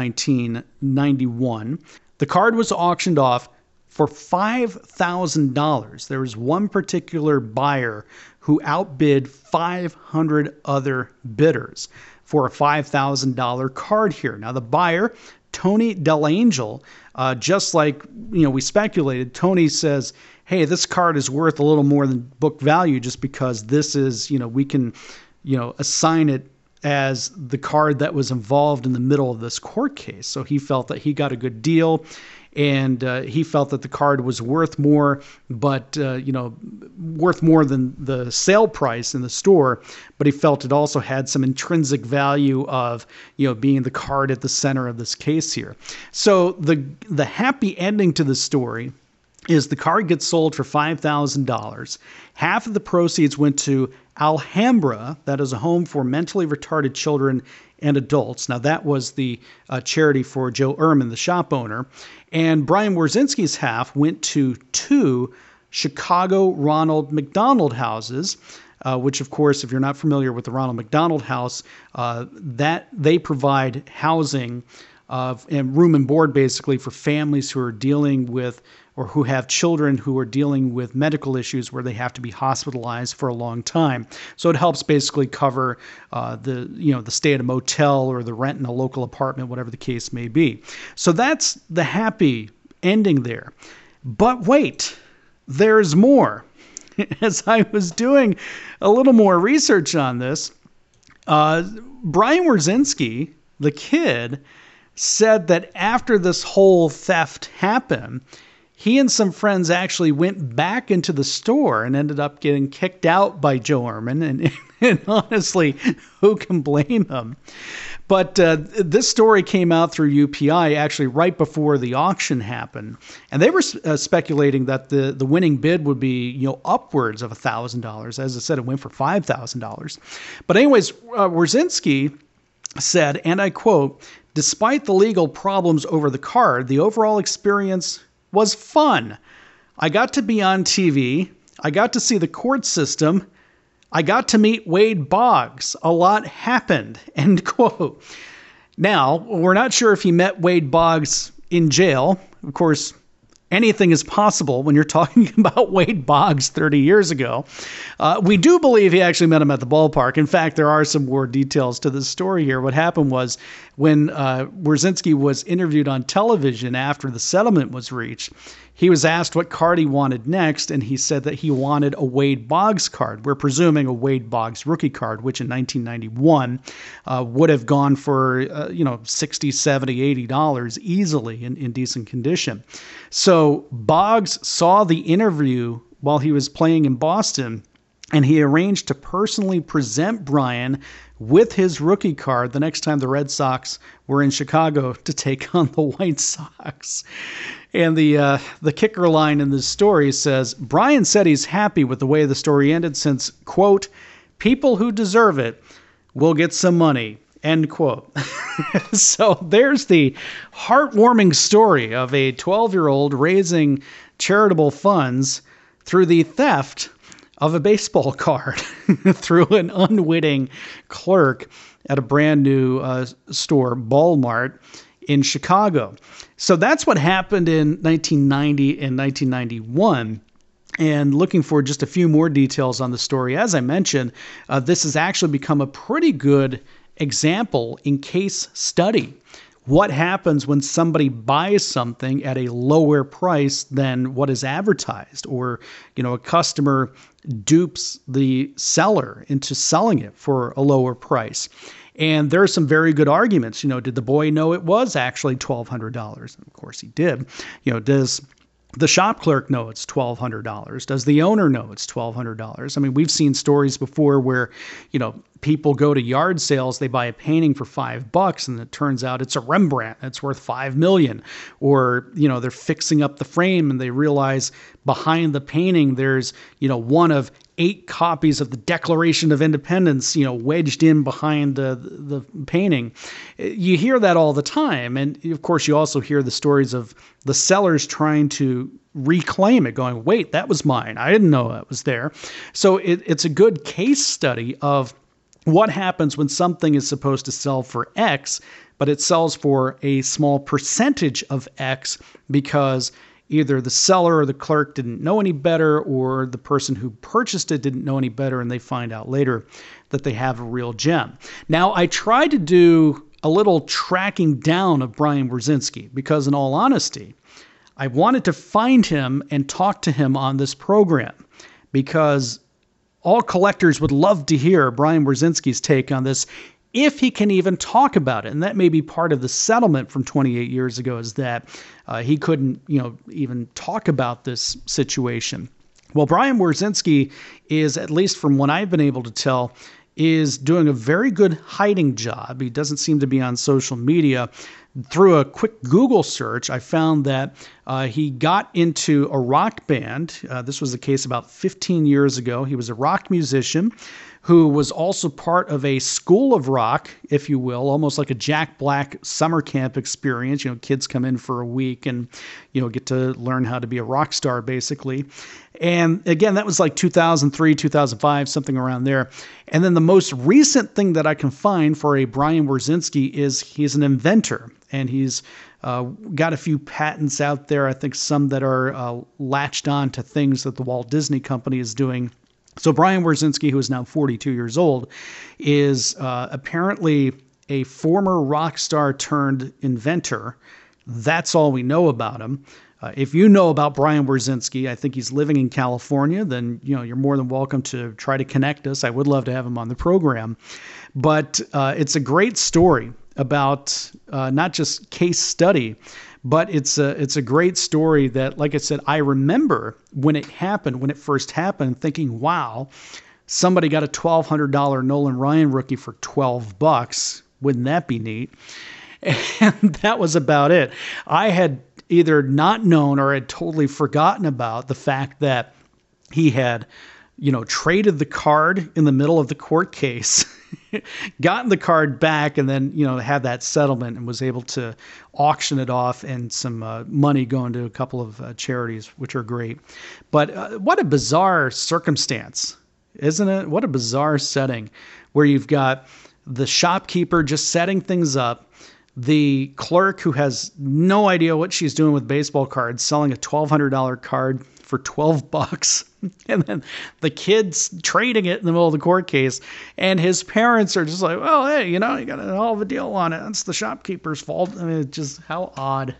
1991, the card was auctioned off for $5,000. There was one particular buyer who outbid 500 other bidders for a $5,000 card here. Now, the buyer, Tony Delangel, just like we speculated, Tony says, hey, this card is worth a little more than book value just because this is, we can, assign it as the card that was involved in the middle of this court case. So he felt that he got a good deal, and he felt that the card was worth more, but, worth more than the sale price in the store. But he felt it also had some intrinsic value of, being the card at the center of this case here. So the happy ending to the story is the card gets sold for $5,000. Half of the proceeds went to Alhambra, that is a home for mentally retarded children and adults. Now, that was the charity for Joe Ehrman, the shop owner. And Brian Wierzinski's half went to 2 Chicago Ronald McDonald houses, which, of course, if you're not familiar with the Ronald McDonald House, that they provide housing and room and board, basically, for families who are dealing with or who have children who are dealing with medical issues where they have to be hospitalized for a long time. So it helps basically cover the stay at a motel or the rent in a local apartment, whatever the case may be. So that's the happy ending there. But wait, there's more. As I was doing a little more research on this, Brian Wierzinski, the kid, said that after this whole theft happened, he and some friends actually went back into the store and ended up getting kicked out by Joe Ehrman. And honestly, who can blame him? But this story came out through UPI actually right before the auction happened. And they were speculating that the winning bid would be upwards of $1,000. As I said, it went for $5,000. But anyways, Wierzinski said, and I quote, "Despite the legal problems over the card, the overall experience was fun. I got to be on TV. I got to see the court system. I got to meet Wade Boggs. A lot happened," end quote. Now, we're not sure if he met Wade Boggs in jail. Of course, anything is possible when you're talking about Wade Boggs 30 years ago. We do believe he actually met him at the ballpark. In fact, there are some more details to this story here. What happened was when Wierzinski was interviewed on television after the settlement was reached, he was asked what card he wanted next, and he said that he wanted a Wade Boggs card. We're presuming a Wade Boggs rookie card, which in 1991 would have gone for $60, $70, $80 easily in decent condition. So Boggs saw the interview while he was playing in Boston, and he arranged to personally present Brian with his rookie card the next time the Red Sox were in Chicago to take on the White Sox. And the kicker line in this story says, Brian said he's happy with the way the story ended since, quote, "people who deserve it will get some money," end quote. So there's the heartwarming story of a 12-year-old raising charitable funds through the theft of a baseball card through an unwitting clerk at a brand new store, Ballmart, in Chicago. So that's what happened in 1990 and 1991. And looking for just a few more details on the story, as I mentioned, this has actually become a pretty good example in case study. What happens when somebody buys something at a lower price than what is advertised, or, a customer dupes the seller into selling it for a lower price? And there are some very good arguments. Did the boy know it was actually $1,200? Of course he did. Does the shop clerk know it's $1,200? Does the owner know it's $1,200? I mean, we've seen stories before where, people go to yard sales, they buy a painting for $5, and it turns out it's a Rembrandt that's worth $5 million. Or, they're fixing up the frame and they realize behind the painting there's, one of 8 copies of the Declaration of Independence, wedged in behind the painting. You hear that all the time. And of course, you also hear the stories of the sellers trying to reclaim it, going, wait, that was mine. I didn't know that was there. So it's a good case study of what happens when something is supposed to sell for X, but it sells for a small percentage of X because either the seller or the clerk didn't know any better, or the person who purchased it didn't know any better, and they find out later that they have a real gem. Now, I tried to do a little tracking down of Brian Wiercinski because, in all honesty, I wanted to find him and talk to him on this program because all collectors would love to hear Brian Wiercinski's take on this, if he can even talk about it. And that may be part of the settlement from 28 years ago, is that he couldn't, even talk about this situation. Well, Brian Wiercinski is, at least from what I've been able to tell, is doing a very good hiding job. He doesn't seem to be on social media. Through a quick Google search, I found that he got into a rock band. This was the case about 15 years ago. He was a rock musician who was also part of a school of rock, if you will, almost like a Jack Black summer camp experience. Kids come in for a week and, get to learn how to be a rock star, basically. And again, that was like 2003, 2005, something around there. And then the most recent thing that I can find for a Brian Wiercinski is he's an inventor, and he's got a few patents out there. I think some that are latched on to things that the Walt Disney Company is doing. So Brian Wiercinski, who is now 42 years old, is apparently a former rock star turned inventor. That's all we know about him. If you know about Brian Wiercinski, I think he's living in California, then you're more than welcome to try to connect us. I would love to have him on the program. But it's a great story about not just case study, but it's a great story that, like I said, I remember when it happened, when it first happened, thinking, wow, somebody got a $1,200 Nolan Ryan rookie for $12. Wouldn't that be neat? And that was about it. I had either not known or had totally forgotten about the fact that he had, traded the card in the middle of the court case, gotten the card back, and then, had that settlement and was able to auction it off, and some money going to a couple of charities, which are great. But what a bizarre circumstance, isn't it? What a bizarre setting where you've got the shopkeeper just setting things up, the clerk who has no idea what she's doing with baseball cards, selling a $1,200 card for $12, and then the kid's trading it in the middle of the court case, and his parents are just like, well, hey, you got a hell of a deal on it. That's the shopkeeper's fault. I mean, it's just how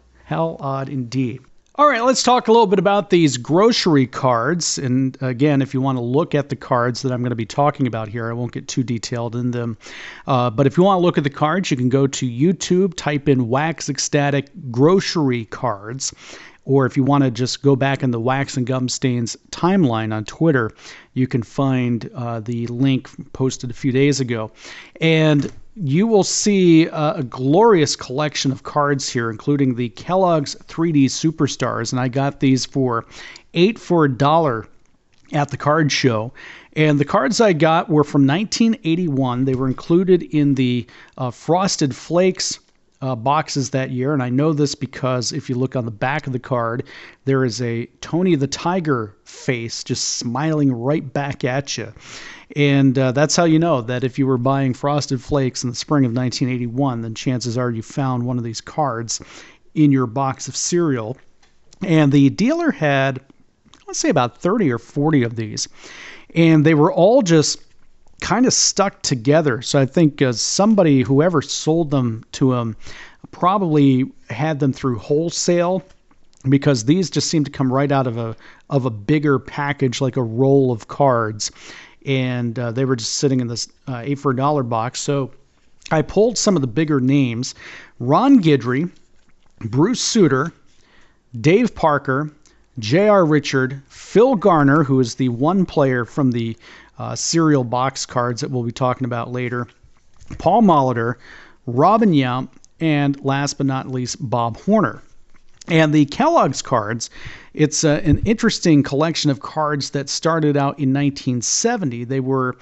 odd indeed. All right, let's talk a little bit about these grocery cards. And again, if you want to look at the cards that I'm going to be talking about here, I won't get too detailed in them. But if you want to look at the cards, you can go to YouTube, type in Wax Ecstatic grocery cards. Or if you want to just go back in the Wax and Gum Stains timeline on Twitter, you can find the link posted a few days ago. And you will see a glorious collection of cards here, including the Kellogg's 3D Superstars. And I got these for $8 for $1 at the card show. And the cards I got were from 1981. They were included in the Frosted Flakes boxes that year. And I know this because if you look on the back of the card, there is a Tony the Tiger face just smiling right back at you. And that's how you know that if you were buying Frosted Flakes in the spring of 1981, then chances are you found one of these cards in your box of cereal. And the dealer had, let's say, about 30 or 40 of these. And they were all just kind of stuck together. So I think somebody, whoever sold them to him, probably had them through wholesale, because these just seem to come right out of a bigger package, like a roll of cards. And they were just sitting in this $8 for $1 box. So I pulled some of the bigger names: Ron Guidry, Bruce Sutter, Dave Parker, J.R. Richard, Phil Garner, who is the one player from the cereal box cards that we'll be talking about later, Paul Molitor, Robin Yount, and last but not least, Bob Horner. And the Kellogg's cards, it's an interesting collection of cards that started out in 1970. They were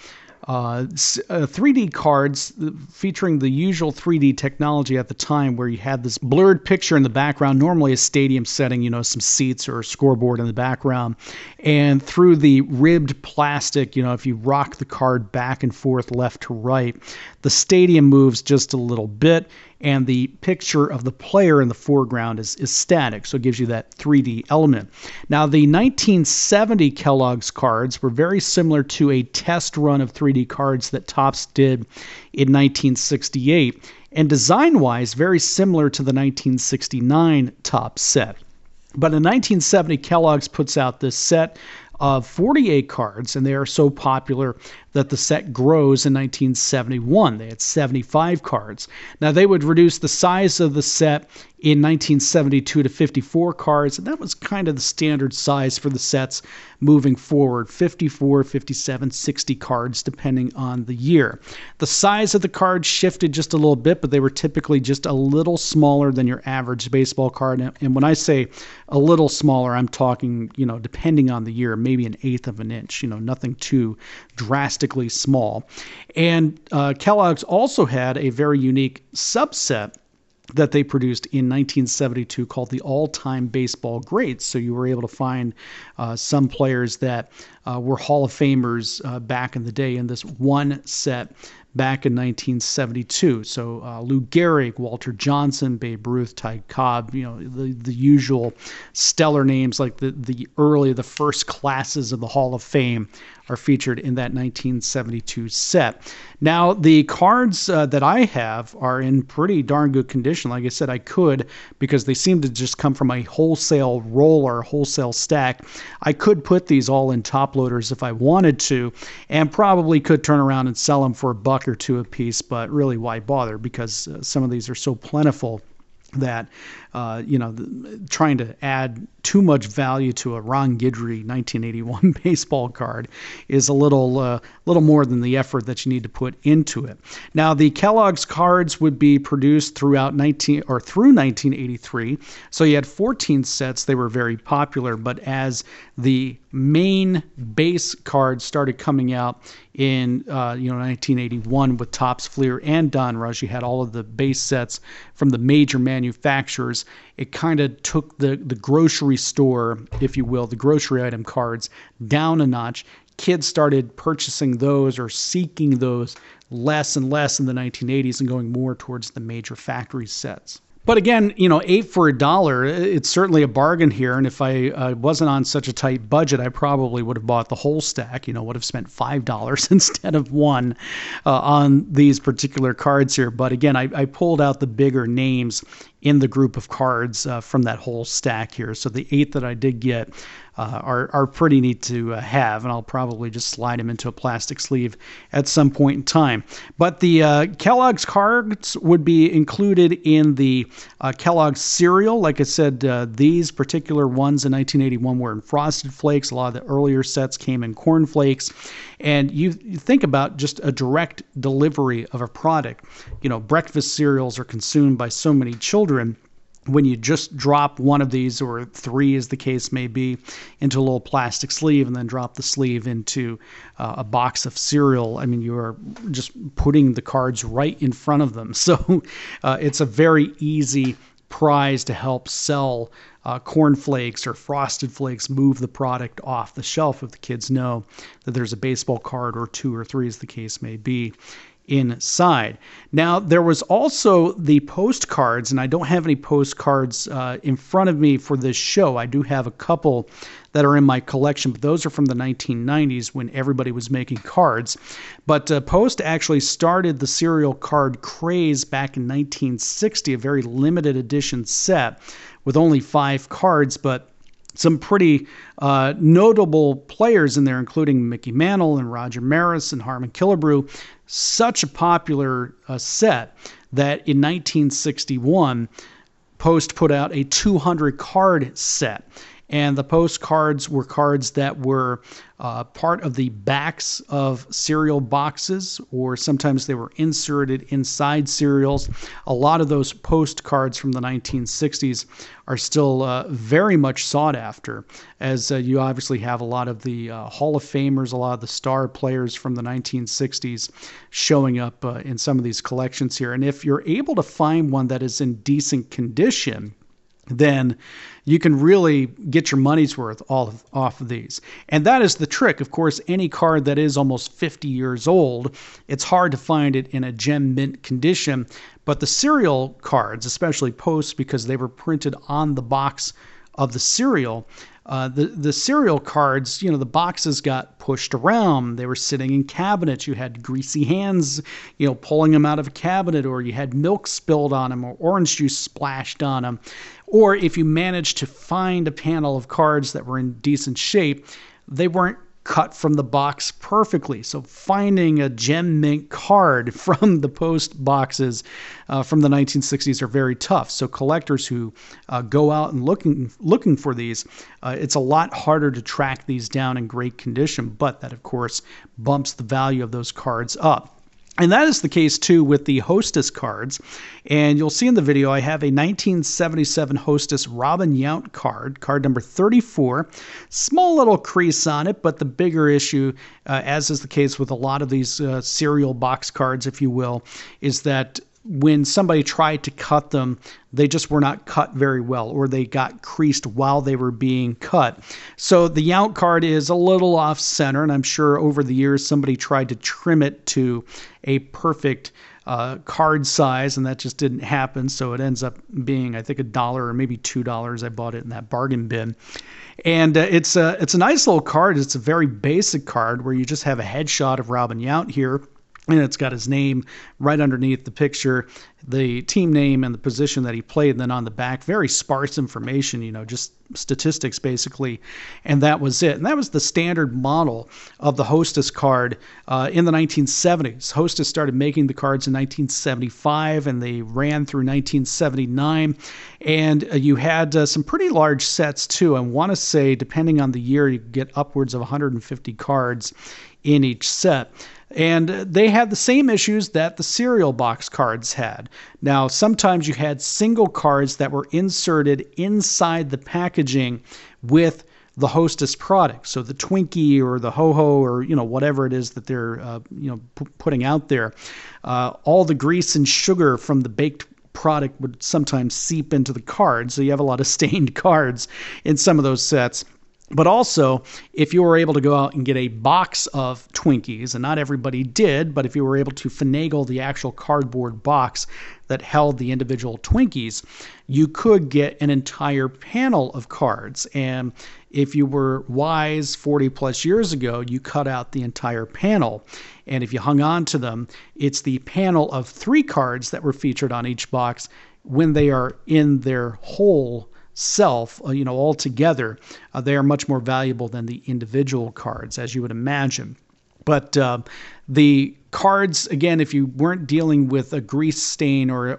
3D cards featuring the usual 3D technology at the time, where you had this blurred picture in the background, normally a stadium setting, some seats or a scoreboard in the background. And through the ribbed plastic, if you rock the card back and forth, left to right, the stadium moves just a little bit, and the picture of the player in the foreground is static, so it gives you that 3D element. Now, the 1970 Kellogg's cards were very similar to a test run of 3D cards that Topps did in 1968, and design-wise, very similar to the 1969 Topps set. But in 1970, Kellogg's puts out this set of 48 cards, and they are so popular that the set grows in 1971. They had 75 cards. Now, they would reduce the size of the set in 1972 to 54 cards, and that was kind of the standard size for the sets moving forward, 54, 57, 60 cards, depending on the year. The size of the cards shifted just a little bit, but they were typically just a little smaller than your average baseball card. And when I say a little smaller, I'm talking, depending on the year, maybe an eighth of an inch, nothing too drastically small. And Kellogg's also had a very unique subset that they produced in 1972 called the All-Time Baseball Greats. So you were able to find some players that were Hall of Famers back in the day in this one set back in 1972. So Lou Gehrig, Walter Johnson, Babe Ruth, Ty Cobb, the usual stellar names like the first classes of the Hall of Fame are featured in that 1972 set. Now, the cards that I have are in pretty darn good condition. Like I said, I could, because they seem to just come from a wholesale roll or wholesale stack, I could put these all in top loaders if I wanted to, and probably could turn around and sell them for $1 or $2 a piece, but really, why bother? Because some of these are so plentiful that trying to add too much value to a Ron Guidry 1981 baseball card is a little more than the effort that you need to put into it. Now, the Kellogg's cards would be produced through 1983. So you had 14 sets. They were very popular, but as the main base cards started coming out in 1981 with Topps, Fleer, and Donruss, you had all of the base sets from the major manufacturers. It kind of took the grocery store, if you will, the grocery item cards down a notch. Kids started purchasing those or seeking those less and less in the 1980s and going more towards the major factory sets. But again, 8 for $1, it's certainly a bargain here. And if I wasn't on such a tight budget, I probably would have bought the whole stack, would have spent $5 instead of $1 on these particular cards here. But again, I pulled out the bigger names in the group of cards from that whole stack here. So the 8 that I did get are pretty neat to have, and I'll probably just slide them into a plastic sleeve at some point in time. But the Kellogg's cards would be included in the Kellogg's cereal. Like I said, these particular ones in 1981 were in Frosted Flakes. A lot of the earlier sets came in Corn Flakes. And you think about just a direct delivery of a product. Breakfast cereals are consumed by so many children. When you just drop one of these, or 3 as the case may be, into a little plastic sleeve and then drop the sleeve into a box of cereal, I mean, you are just putting the cards right in front of them. So it's a very easy prize to help sell Corn Flakes or Frosted Flakes, move the product off the shelf if the kids know that there's a baseball card or 2 or 3 as the case may be inside. Now, there was also the postcards, and I don't have any postcards in front of me for this show. I do have a couple that are in my collection, but those are from the 1990s when everybody was making cards. But Post actually started the cereal card craze back in 1960, a very limited edition set with only 5 cards, but some pretty notable players in there, including Mickey Mantle and Roger Maris and Harmon Killebrew. Such a popular set that in 1961, Post put out a 200 card set. And the postcards were cards that were part of the backs of cereal boxes, or sometimes they were inserted inside cereals. A lot of those postcards from the 1960s are still very much sought after, as you obviously have a lot of the Hall of Famers, a lot of the star players from the 1960s showing up in some of these collections here. And if you're able to find one that is in decent condition, then you can really get your money's worth off of these. And that is the trick. Of course, any card that is almost 50 years old, it's hard to find it in a gem mint condition. But the cereal cards, especially posts, because they were printed on the box of the cereal, the cereal cards, the boxes got pushed around. They were sitting in cabinets. You had greasy hands, pulling them out of a cabinet, or you had milk spilled on them or orange juice splashed on them. Or if you managed to find a panel of cards that were in decent shape, they weren't cut from the box perfectly. So finding a gem mint card from the post boxes from the 1960s are very tough. So collectors who go out and looking for these, it's a lot harder to track these down in great condition, but that of course bumps the value of those cards up. And that is the case, too, with the Hostess cards. And you'll see in the video, I have a 1977 Hostess Robin Yount card number 34. Small little crease on it, but the bigger issue, as is the case with a lot of these cereal box cards, if you will, is that when somebody tried to cut them, they just were not cut very well, or they got creased while they were being cut. So the Yount card is a little off center, and I'm sure over the years somebody tried to trim it to a perfect card size, and that just didn't happen. So it ends up being, I think, $1 or maybe $2. I bought it in that bargain bin. And it's a nice little card. It's a very basic card where you just have a headshot of Robin Yount here. And it's got his name right underneath the picture, the team name and the position that he played. And then on the back, very sparse information, just statistics basically. And that was it. And that was the standard model of the Hostess card in the 1970s. Hostess started making the cards in 1975, and they ran through 1979. And you had some pretty large sets too. I want to say, depending on the year, you get upwards of 150 cards in each set. And they had the same issues that the cereal box cards had. Now, sometimes you had single cards that were inserted inside the packaging with the Hostess product. So the Twinkie or the Ho-Ho or, whatever it is that they're, putting out there. All the grease and sugar from the baked product would sometimes seep into the card. So you have a lot of stained cards in some of those sets. But also, if you were able to go out and get a box of Twinkies, and not everybody did, but if you were able to finagle the actual cardboard box that held the individual Twinkies, you could get an entire panel of cards. And if you were wise 40 plus years ago, you cut out the entire panel. And if you hung on to them, it's the panel of 3 cards that were featured on each box when they are in their whole self, all together. They are much more valuable than the individual cards, as you would imagine. But the cards, again, if you weren't dealing with a grease stain or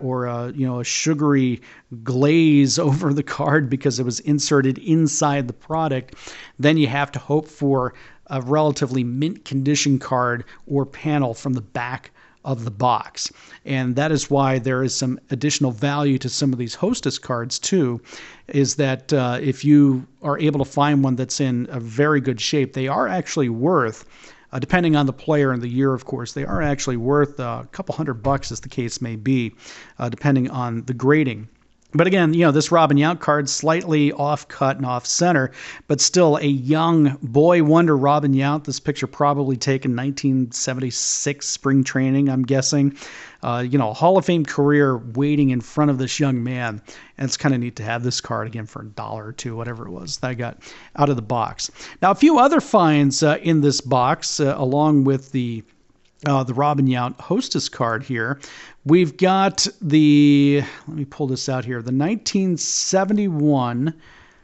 a sugary glaze over the card because it was inserted inside the product, then you have to hope for a relatively mint condition card or panel from the back of the box. And that is why there is some additional value to some of these Hostess cards too, is that if you are able to find one that's in a very good shape, they are actually worth, depending on the player and the year, of course, they are actually worth a couple $100 as the case may be, depending on the grading. But again, this Robin Yount card, slightly off cut and off center, but still a young boy wonder Robin Yount. This picture probably taken 1976 spring training, I'm guessing. Hall of Fame career waiting in front of this young man. And it's kind of neat to have this card again for $1 or $2, whatever it was that I got out of the box. Now, a few other finds in this box, along with the Robin Yount Hostess card here. We've got let me pull this out here, the 1971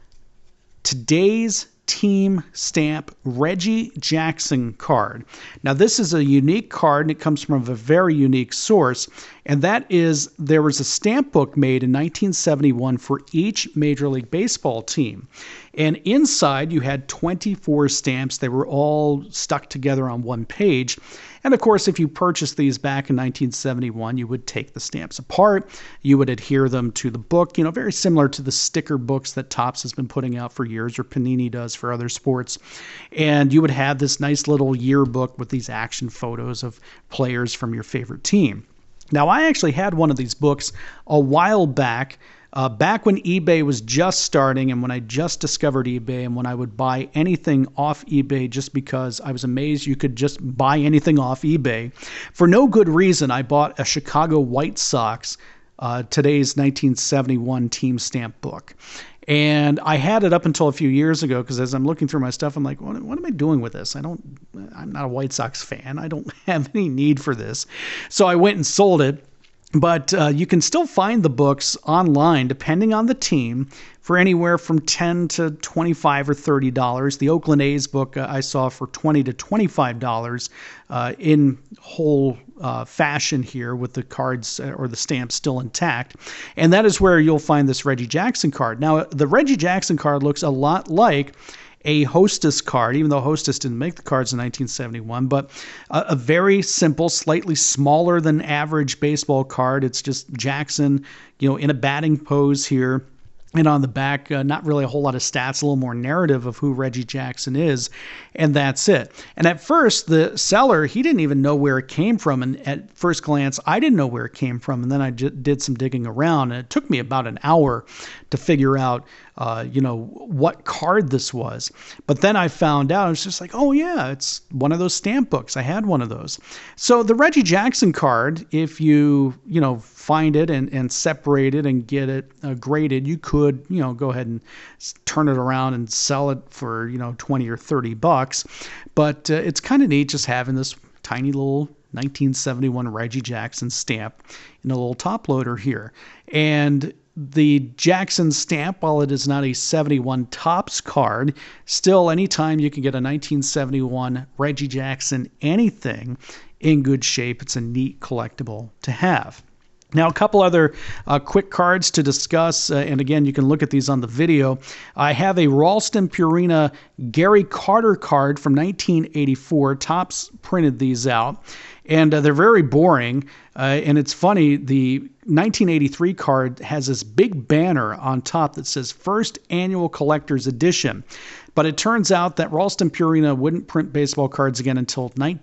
Today's Team Stamp Reggie Jackson card. Now, this is a unique card, and it comes from a very unique source, And that is, there was a stamp book made in 1971 for each Major League Baseball team. And inside you had 24 stamps. They were all stuck together on one page. And of course, if you purchased these back in 1971, you would take the stamps apart. You would adhere them to the book, very similar to the sticker books that Topps has been putting out for years, or Panini does for other sports. And you would have this nice little yearbook with these action photos of players from your favorite team. Now, I actually had one of these books a while back. Back when eBay was just starting and when I just discovered eBay and when I would buy anything off eBay just because I was amazed you could just buy anything off eBay. For no good reason, I bought a Chicago White Sox, today's 1971 team stamp book. And I had it up until a few years ago because as I'm looking through my stuff, I'm like, what am I doing with this? I'm not a White Sox fan. I don't have any need for this. So I went and sold it. But you can still find the books online, depending on the team, for anywhere from $10 to $25 or $30. The Oakland A's book I saw for $20 to $25 in whole fashion here with the cards or the stamps still intact. And that is where you'll find this Reggie Jackson card. Now, the Reggie Jackson card looks a lot like a Hostess card, even though Hostess didn't make the cards in 1971, but a very simple, slightly smaller than average baseball card. It's just Jackson, in a batting pose here. And on the back, not really a whole lot of stats, a little more narrative of who Reggie Jackson is, and that's it. And at first, the seller, he didn't even know where it came from. And at first glance, I didn't know where it came from. And then I did some digging around, and it took me about an hour to figure out, what card this was. But then I found out, I was just like, oh yeah, it's one of those stamp books. I had one of those. So the Reggie Jackson card, if you, find it and separate it and get it graded, you could, go ahead and turn it around and sell it for, 20 or 30 bucks. But it's kind of neat just having this tiny little 1971 Reggie Jackson stamp in a little top loader here. And the Jackson stamp, while it is not a 71 Topps card, still anytime you can get a 1971 Reggie Jackson anything in good shape, it's a neat collectible to have. Now, a couple other quick cards to discuss, and again, you can look at these on the video. I have a Ralston Purina Gary Carter card from 1984. Topps printed these out, and they're very boring. And it's funny, the 1983 card has this big banner on top that says First Annual Collector's Edition. But it turns out that Ralston Purina wouldn't print baseball cards again until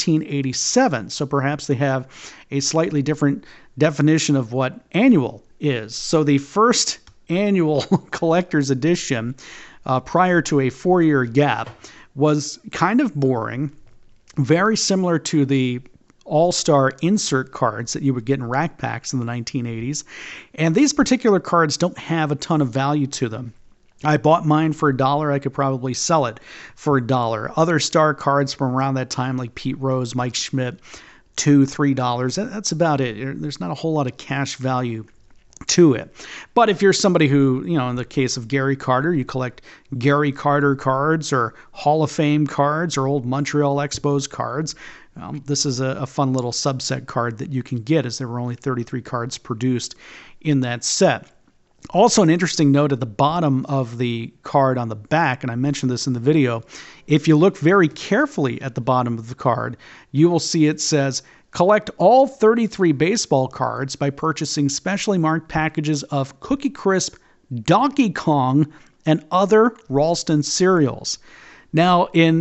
1987. So perhaps they have a slightly different definition of what annual is. So the First Annual Collector's Edition, prior to a 4-year gap, was kind of boring, very similar to the all-star insert cards that you would get in rack packs in the 1980s. And these particular cards don't have a ton of value to them. I bought mine for $1. I could probably sell it for $1. Other star cards from around that time, like Pete Rose, Mike Schmidt, $2, $3. That's about it. There's not a whole lot of cash value to it. But if you're somebody who, in the case of Gary Carter, you collect Gary Carter cards or Hall of Fame cards or old Montreal Expos cards, this is a fun little subset card that you can get, as there were only 33 cards produced in that set. Also, an interesting note at the bottom of the card on the back, and I mentioned this in the video, if you look very carefully at the bottom of the card, you will see it says, collect all 33 baseball cards by purchasing specially marked packages of Cookie Crisp, Donkey Kong, and other Ralston cereals. Now, in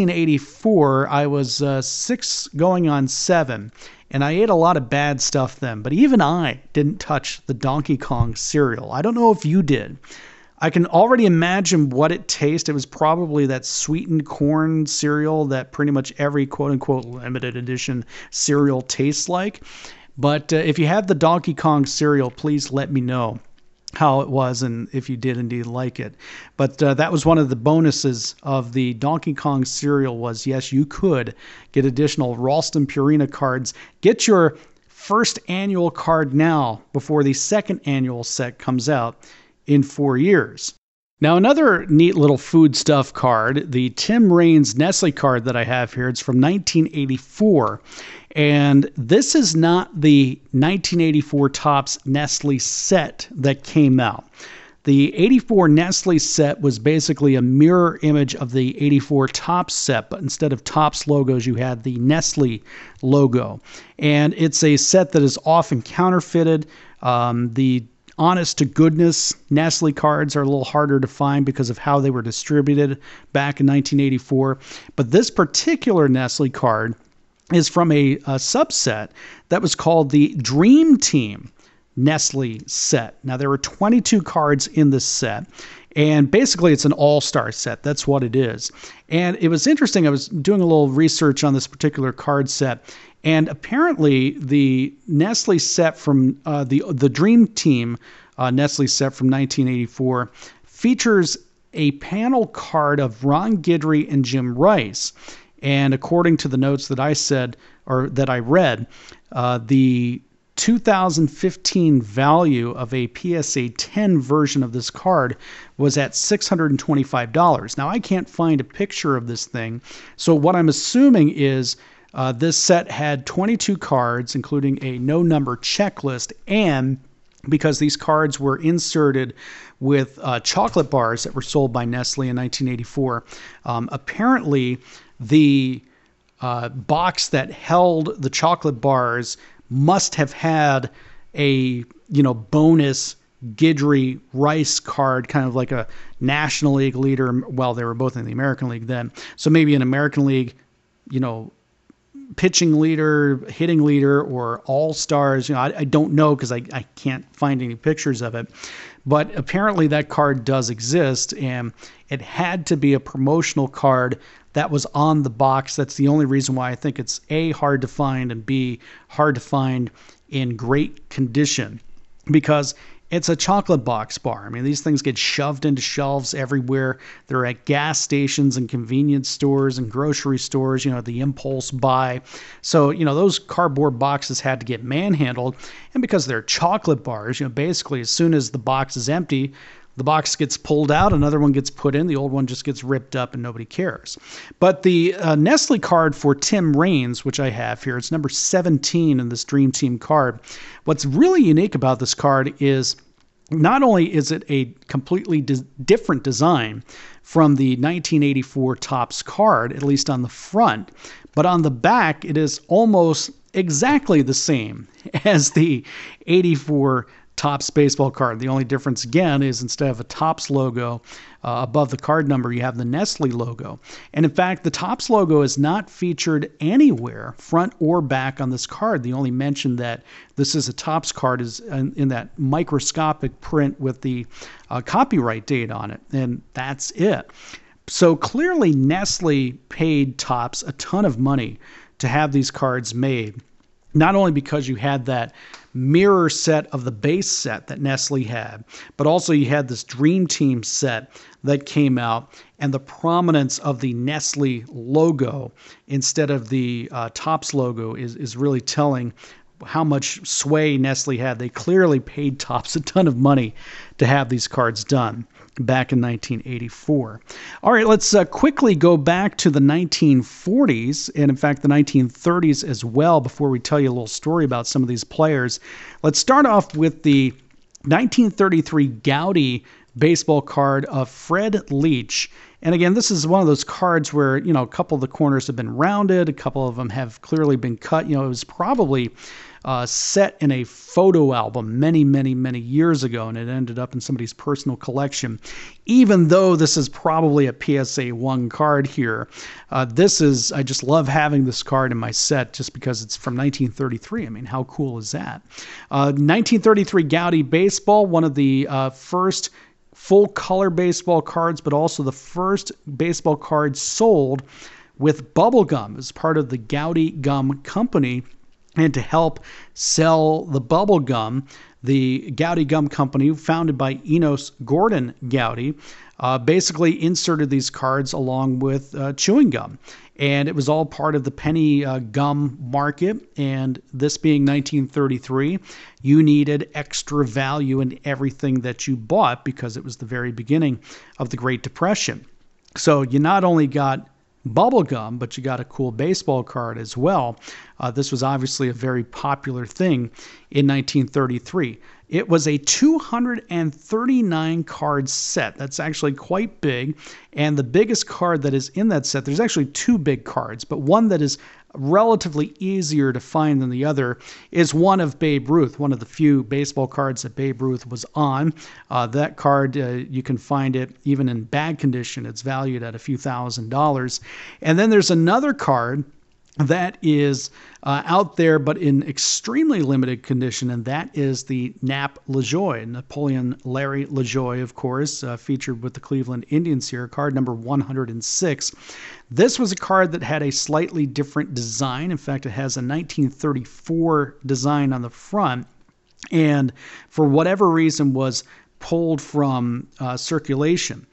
1984, I was 6 going on 7, and I ate a lot of bad stuff then, but even I didn't touch the Donkey Kong cereal. I don't know if you did. I can already imagine what it tastes. It was probably that sweetened corn cereal that pretty much every quote-unquote limited edition cereal tastes like. But if you have the Donkey Kong cereal, please let me know how it was and if you did indeed like it. But that was one of the bonuses of the Donkey Kong cereal was, yes, you could get additional Ralston Purina cards. Get your first annual card now before the second annual set comes out in 4 years. Now, another neat little foodstuff card, the Tim Raines Nestle card that I have here, it's from 1984. And this is not the 1984 Topps Nestle set that came out. The 84 Nestle set was basically a mirror image of the 84 Topps set, but instead of Topps logos, you had the Nestle logo. And it's a set that is often counterfeited. The honest to goodness Nestle cards are a little harder to find because of how they were distributed back in 1984. But this particular Nestle card is from a subset that was called the Dream Team Nestle set. Now, there were 22 cards in this set, and basically it's an all-star set. That's what it is. And it was interesting. I was doing a little research on this particular card set, and apparently the Nestle set from the Dream Team Nestle set from 1984 features a panel card of Ron Guidry and Jim Rice. And according to the notes that I said, or that I read, the 2015 value of a PSA 10 version of this card was at $625. Now, I can't find a picture of this thing, so what I'm assuming is this set had 22 cards, including a no-number checklist, and because these cards were inserted with chocolate bars that were sold by Nestle in 1984, apparently the box that held the chocolate bars must have had a bonus Guidry Rice card, kind of like a National League leader. Well, they were both in the American League then, so maybe an American League, pitching leader, hitting leader, or all stars. I don't know because I can't find any pictures of it. But apparently that card does exist, and it had to be a promotional card that was on the box. That's the only reason why I think it's A, hard to find, and B, hard to find in great condition, because it's a chocolate box bar. I mean, these things get shoved into shelves everywhere. They're at gas stations and convenience stores and grocery stores, the impulse buy. So, those cardboard boxes had to get manhandled. And because they're chocolate bars, basically as soon as the box is empty, the box gets pulled out, another one gets put in, the old one just gets ripped up and nobody cares. But the Nestle card for Tim Raines, which I have here, it's number 17 in this Dream Team card. What's really unique about this card is not only is it a completely different design from the 1984 Topps card, at least on the front, but on the back it is almost exactly the same as the 84 Topps baseball card. The only difference, again, is instead of a Topps logo above the card number, you have the Nestle logo. And in fact, the Topps logo is not featured anywhere, front or back, on this card. The only mention that this is a Topps card is in that microscopic print with the copyright date on it, and that's it. So clearly, Nestle paid Topps a ton of money to have these cards made, not only because you had that mirror set of the base set that Nestle had, but also you had this Dream Team set that came out, and the prominence of the Nestle logo instead of the Topps logo is really telling how much sway Nestle had. They clearly paid Topps a ton of money to have these cards done back in 1984. All right, let's quickly go back to the 1940s, and in fact the 1930s as well, before we tell you a little story about some of these players. Let's start off with the 1933 Goudey baseball card of Fred Leach. And again, this is one of those cards where, a couple of the corners have been rounded, a couple of them have clearly been cut. It was probably set in a photo album many, many, many years ago, and it ended up in somebody's personal collection. Even though this is probably a PSA 1 card here, I just love having this card in my set just because it's from 1933. I mean, how cool is that? 1933 Goudey baseball, one of the first full color baseball cards, but also the first baseball card sold with bubble gum as part of the Goudey Gum Company. And to help sell the bubble gum, the Goudey Gum Company, founded by Enos Gordon Goudey, basically inserted these cards along with chewing gum. And it was all part of the penny gum market. And this being 1933, you needed extra value in everything that you bought because it was the very beginning of the Great Depression. So you not only got bubble gum, but you got a cool baseball card as well. This was obviously a very popular thing in 1933. It was a 239 card set. That's actually quite big. And the biggest card that is in that set, there's actually two big cards, but one that is relatively easier to find than the other is one of Babe Ruth, one of the few baseball cards that Babe Ruth was on. That card, you can find it even in bad condition. It's valued at a few $1,000s. And then there's another card that is out there, but in extremely limited condition, and that is the Nap Lajoie. Napoleon Larry Lajoie, of course, featured with the Cleveland Indians here, card number 106. This was a card that had a slightly different design. In fact, it has a 1934 design on the front, and for whatever reason was pulled from circulation.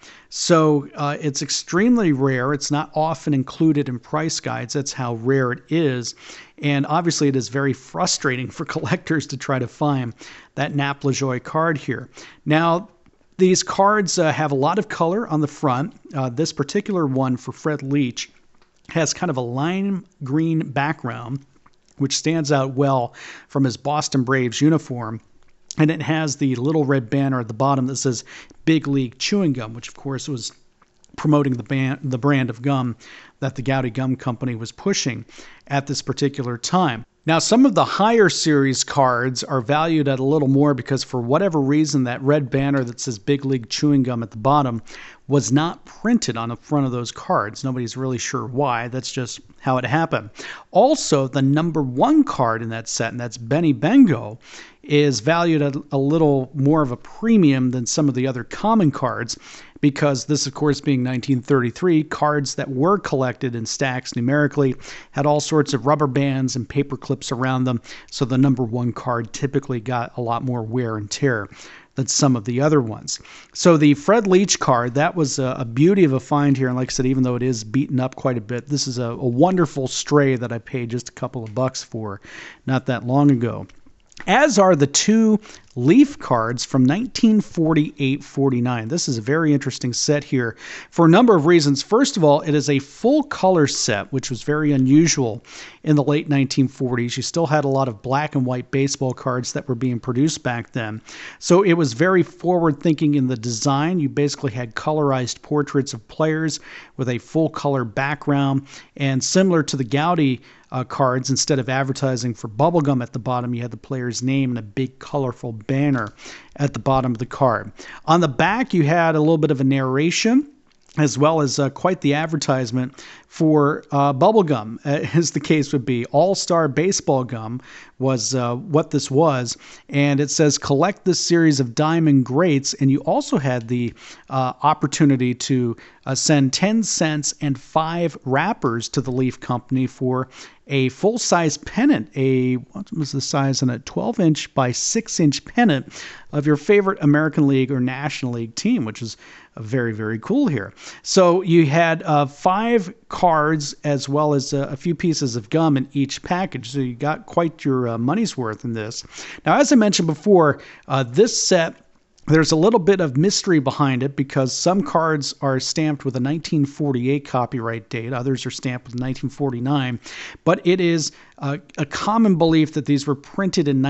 So it's extremely rare. It's not often included in price guides. That's how rare it is. And obviously it is very frustrating for collectors to try to find that Nap Lajoie card here. Now, these cards have a lot of color on the front. This particular one for Fred Leach has kind of a lime green background, which stands out well from his Boston Braves uniform. And it has the little red banner at the bottom that says Big League Chewing Gum, which, of course, was promoting the brand of gum that the Gowdy Gum Company was pushing at this particular time. Now, some of the higher series cards are valued at a little more because for whatever reason, that red banner that says Big League Chewing Gum at the bottom was not printed on the front of those cards. Nobody's really sure why. That's just how it happened. Also, the number one card in that set, and that's Benny Bengo, is valued at a little more of a premium than some of the other common cards because this, of course, being 1933, cards that were collected in stacks numerically had all sorts of rubber bands and paper clips around them, so the number one card typically got a lot more wear and tear than some of the other ones. So the Fred Leach card, that was a beauty of a find here, and like I said, even though it is beaten up quite a bit, this is a wonderful stray that I paid just a couple of bucks for not that long ago. As are the two Leaf cards from 1948-49. This is a very interesting set here for a number of reasons. First of all, it is a full color set, which was very unusual in the late 1940s. You still had a lot of black and white baseball cards that were being produced back then. So it was very forward thinking in the design. You basically had colorized portraits of players with a full color background, and similar to the Gowdy cards, instead of advertising for bubblegum at the bottom, you had the player's name and a big colorful banner at the bottom of the card. On the back, you had a little bit of a narration, as well as quite the advertisement for bubblegum, as the case would be. All-Star Baseball Gum was what this was, and it says, collect this series of Diamond Greats, and you also had the opportunity to send 10 cents and 5 wrappers to the Leaf Company for a full-size pennant, what was the size on it? 12-inch by 6-inch pennant of your favorite American League or National League team, which is very, very cool here. So you had 5 cards as well as a few pieces of gum in each package. So you got quite your money's worth in this. Now, as I mentioned before, this set, there's a little bit of mystery behind it because some cards are stamped with a 1948 copyright date. Others are stamped with 1949. But it is a common belief that these were printed in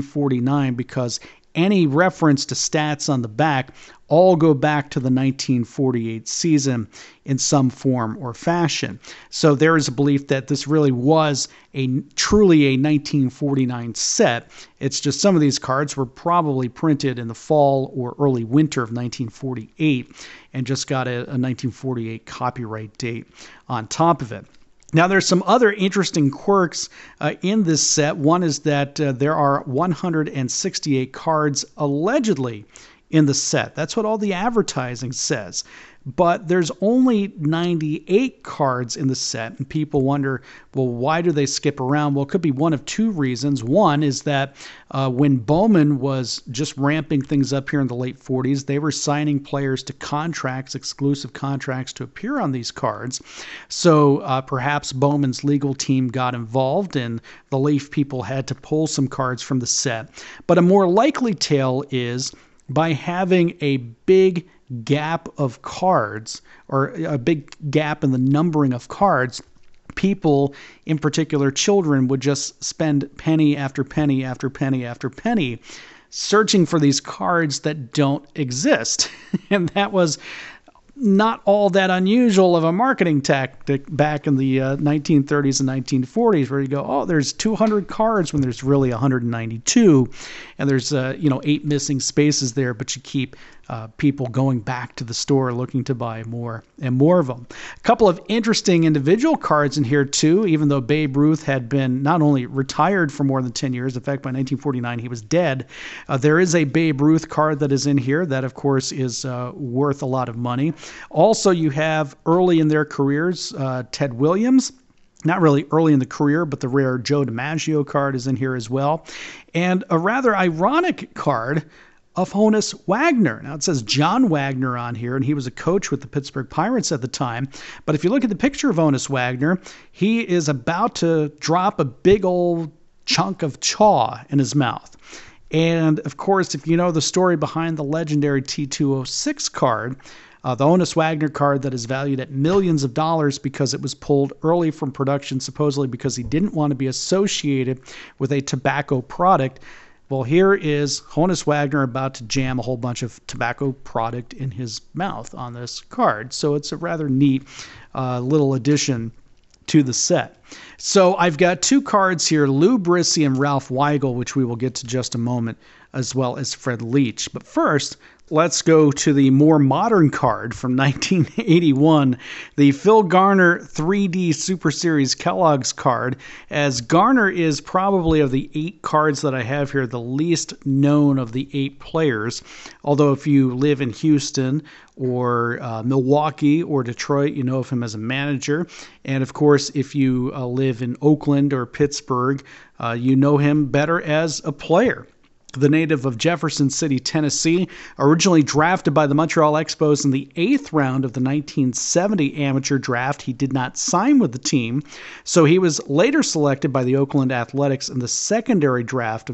1949 because any reference to stats on the back all go back to the 1948 season in some form or fashion. So there is a belief that this really was truly a 1949 set. It's just some of these cards were probably printed in the fall or early winter of 1948 and just got a 1948 copyright date on top of it. Now, there's some other interesting quirks in this set. One is that there are 168 cards allegedly in the set. That's what all the advertising says. but there's only 98 cards in the set, and people wonder, well, why do they skip around? Well, it could be one of two reasons. One is that when Bowman was just ramping things up here in the late 40s, they were signing players to contracts, exclusive contracts, to appear on these cards. So perhaps Bowman's legal team got involved, and the Leaf people had to pull some cards from the set. But a more likely tale is by having a big gap of cards, or a big gap in the numbering of cards, people, in particular children, would just spend penny after penny after penny after penny searching for these cards that don't exist. And that was not all that unusual of a marketing tactic back in the 1930s and 1940s, where you go, oh, there's 200 cards when there's really 192, and there's 8 missing spaces there, but you keep people going back to the store looking to buy more and more of them. A couple of interesting individual cards in here too, even though Babe Ruth had been not only retired for more than 10 years, in fact by 1949 he was dead. There is a Babe Ruth card that is in here that of course is worth a lot of money. Also, you have early in their careers Ted Williams. Not really early in the career, but the rare Joe DiMaggio card is in here as well. And a rather ironic card of Honus Wagner. Now, it says John Wagner on here, and he was a coach with the Pittsburgh Pirates at the time. But if you look at the picture of Honus Wagner, he is about to drop a big old chunk of chaw in his mouth. And, of course, if you know the story behind the legendary T206 card, the Honus Wagner card that is valued at millions of dollars because it was pulled early from production, supposedly because he didn't want to be associated with a tobacco product. Well, here is Honus Wagner about to jam a whole bunch of tobacco product in his mouth on this card. So it's a rather neat little addition to the set. So I've got two cards here, Lou Brissy and Ralph Weigel, which we will get to just a moment, as well as Fred Leach. But first, let's go to the more modern card from 1981, the Phil Garner 3D Super Series Kellogg's card, as Garner is probably, of the 8 cards that I have here, the least known of the 8 players. Although if you live in Houston or Milwaukee or Detroit, you know of him as a manager. And of course, if you live in Oakland or Pittsburgh, you know him better as a player. The native of Jefferson City, Tennessee, originally drafted by the Montreal Expos in the 8th round of the 1970 amateur draft. He did not sign with the team, so he was later selected by the Oakland Athletics in the secondary draft of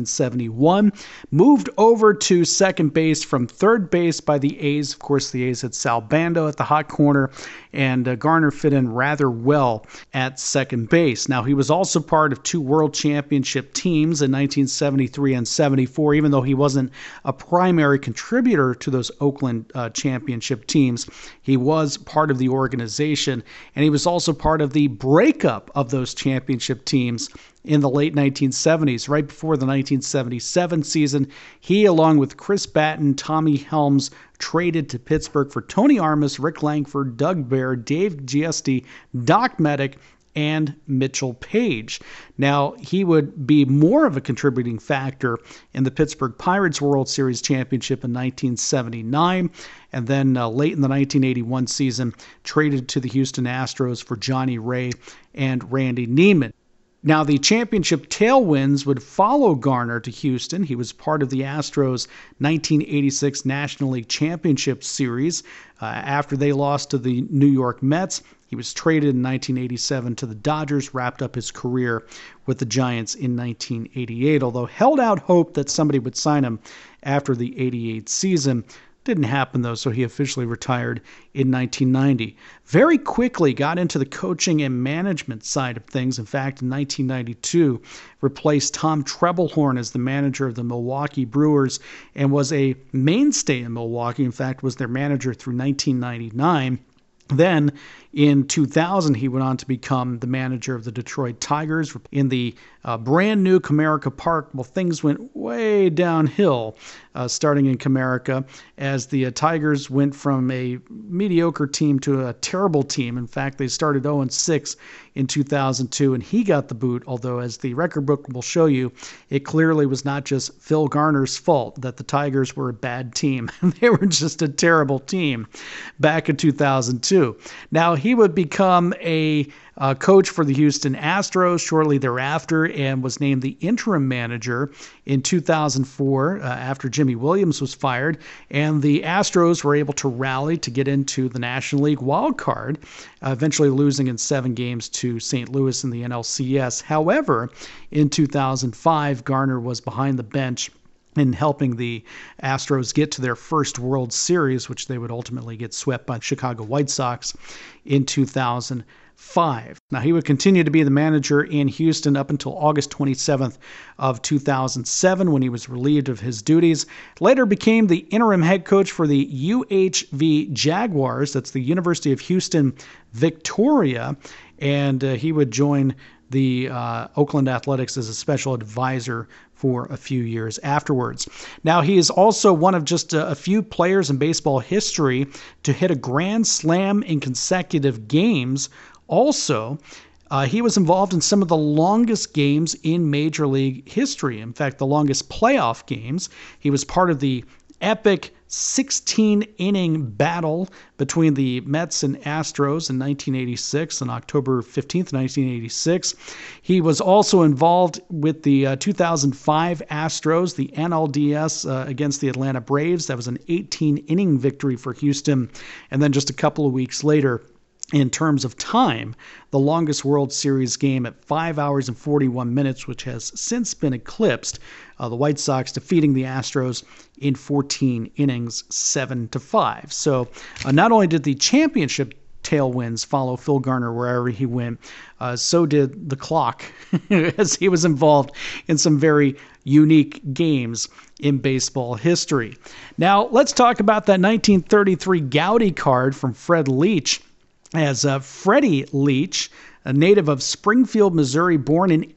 1971, moved over to second base from third base by the A's. Of course, the A's had Sal Bando at the hot corner, and Garner fit in rather well at second base. Now, he was also part of 2 World Championship teams in 1973 and 74, even though he wasn't a primary contributor to those Oakland championship teams. He was part of the organization, and he was also part of the breakup of those championship teams in the late 1970s. Right before the 1977 season, he, along with Chris Batten, Tommy Helms, traded to Pittsburgh for Tony Armas, Rick Langford, Doug Bear, Dave Giusti, Doc Meddick, and Mitchell Page. Now, he would be more of a contributing factor in the Pittsburgh Pirates World Series championship in 1979, and then late in the 1981 season, traded to the Houston Astros for Johnny Ray and Randy Neiman. Now, the championship tailwinds would follow Garner to Houston. He was part of the Astros' 1986 National League Championship Series. After they lost to the New York Mets, he was traded in 1987 to the Dodgers, wrapped up his career with the Giants in 1988, although held out hope that somebody would sign him after the 88 season. Didn't happen, though, so he officially retired in 1990. Very quickly got into the coaching and management side of things. In fact, in 1992, replaced Tom Trebelhorn as the manager of the Milwaukee Brewers and was a mainstay in Milwaukee. In fact, was their manager through 1999. Then in 2000, he went on to become the manager of the Detroit Tigers in the brand new Comerica Park. Well, things went way downhill starting in Comerica as the Tigers went from a mediocre team to a terrible team. In fact, they started 0-6 in 2002, and he got the boot, although as the record book will show you, it clearly was not just Phil Garner's fault that the Tigers were a bad team. They were just a terrible team back in 2002. Now, he would become a coach for the Houston Astros shortly thereafter and was named the interim manager in 2004 after Jimmy Williams was fired. And the Astros were able to rally to get into the National League wild card, eventually losing in 7 games to St. Louis in the NLCS. However, in 2005, Garner was behind the bench in helping the Astros get to their first World Series, which they would ultimately get swept by the Chicago White Sox in 2005. Now, he would continue to be the manager in Houston up until August 27th of 2007 when he was relieved of his duties. Later became the interim head coach for the UHV Jaguars. That's the University of Houston Victoria. And he would join the Oakland Athletics as a special advisor for a few years afterwards. Now, he is also one of just a few players in baseball history to hit a grand slam in consecutive games. Also, he was involved in some of the longest games in Major League history. In fact, the longest playoff games. He was part of the epic 16-inning battle between the Mets and Astros in 1986 on October 15th, 1986. He was also involved with the 2005 Astros, the NLDS against the Atlanta Braves. That was an 18-inning victory for Houston. And then just a couple of weeks later, in terms of time, the longest World Series game at 5 hours and 41 minutes, which has since been eclipsed, the White Sox defeating the Astros in 14 innings, 7-5. So not only did the championship tailwinds follow Phil Garner wherever he went, so did the clock as he was involved in some very unique games in baseball history. Now, let's talk about that 1933 Gowdy card from Fred Leach. As Freddie Leach, a native of Springfield, Missouri, born in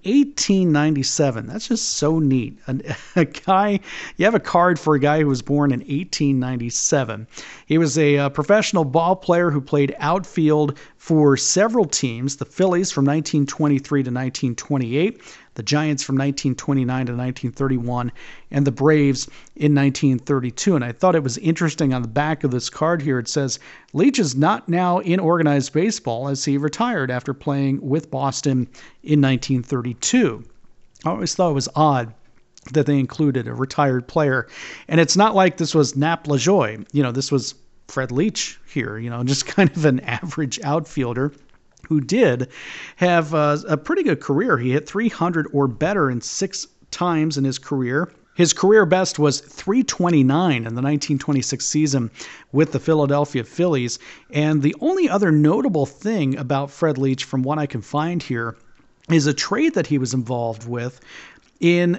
1897. That's just so neat. A guy, you have a card for a guy who was born in 1897. He was a professional ball player who played outfield for several teams, the Phillies from 1923 to 1928, the Giants from 1929 to 1931, and the Braves in 1932. And I thought it was interesting on the back of this card here, it says, Leach is not now in organized baseball as he retired after playing with Boston in 1932. I always thought it was odd that they included a retired player. And it's not like this was Nap Lajoie. This was Fred Leach here, just kind of an average outfielder who did have a pretty good career. He hit 300 or better in 6 times in his career. His career best was 329 in the 1926 season with the Philadelphia Phillies. And the only other notable thing about Fred Leach, from what I can find here, is a trade that he was involved with in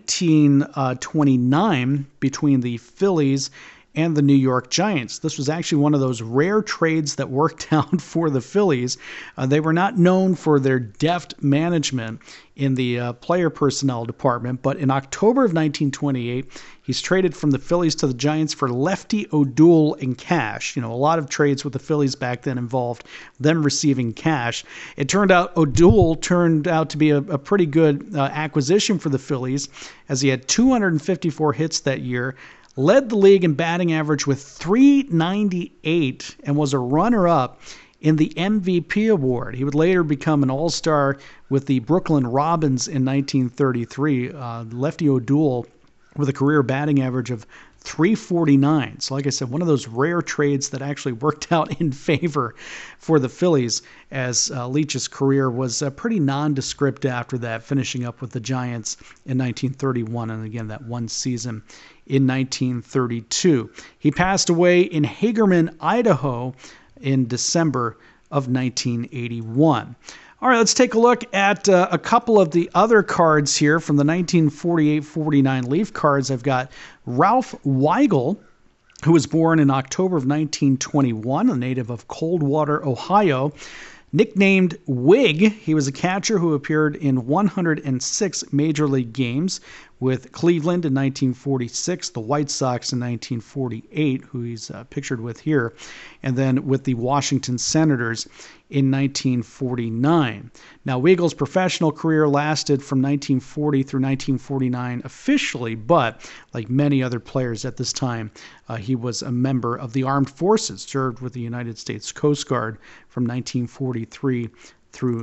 1929 between the Phillies and the New York Giants. This was actually one of those rare trades that worked out for the Phillies. They were not known for their deft management in the player personnel department, but in October of 1928, he's traded from the Phillies to the Giants for Lefty O'Doul and cash. A lot of trades with the Phillies back then involved them receiving cash. It turned out O'Doul turned out to be a pretty good acquisition for the Phillies, as he had 254 hits that year, led the league in batting average with 398, and was a runner-up in the MVP award. He would later become an all-star with the Brooklyn Robins in 1933. Lefty O'Doul with a career batting average of 349. So like I said, one of those rare trades that actually worked out in favor for the Phillies, as Leach's career was pretty nondescript after that, finishing up with the Giants in 1931, and again that one season in 1932. He passed away in Hagerman, Idaho in December of 1981. All right, let's take a look at a couple of the other cards here from the 1948-49 Leaf cards. I've got Ralph Weigel, who was born in October of 1921, a native of Coldwater, Ohio. Nicknamed Wig, he was a catcher who appeared in 106 Major League games with Cleveland in 1946, the White Sox in 1948, who he's pictured with here, and then with the Washington Senators in 1949. Now, Weigle's professional career lasted from 1940 through 1949 officially, but like many other players at this time, he was a member of the armed forces, served with the United States Coast Guard from 1943 through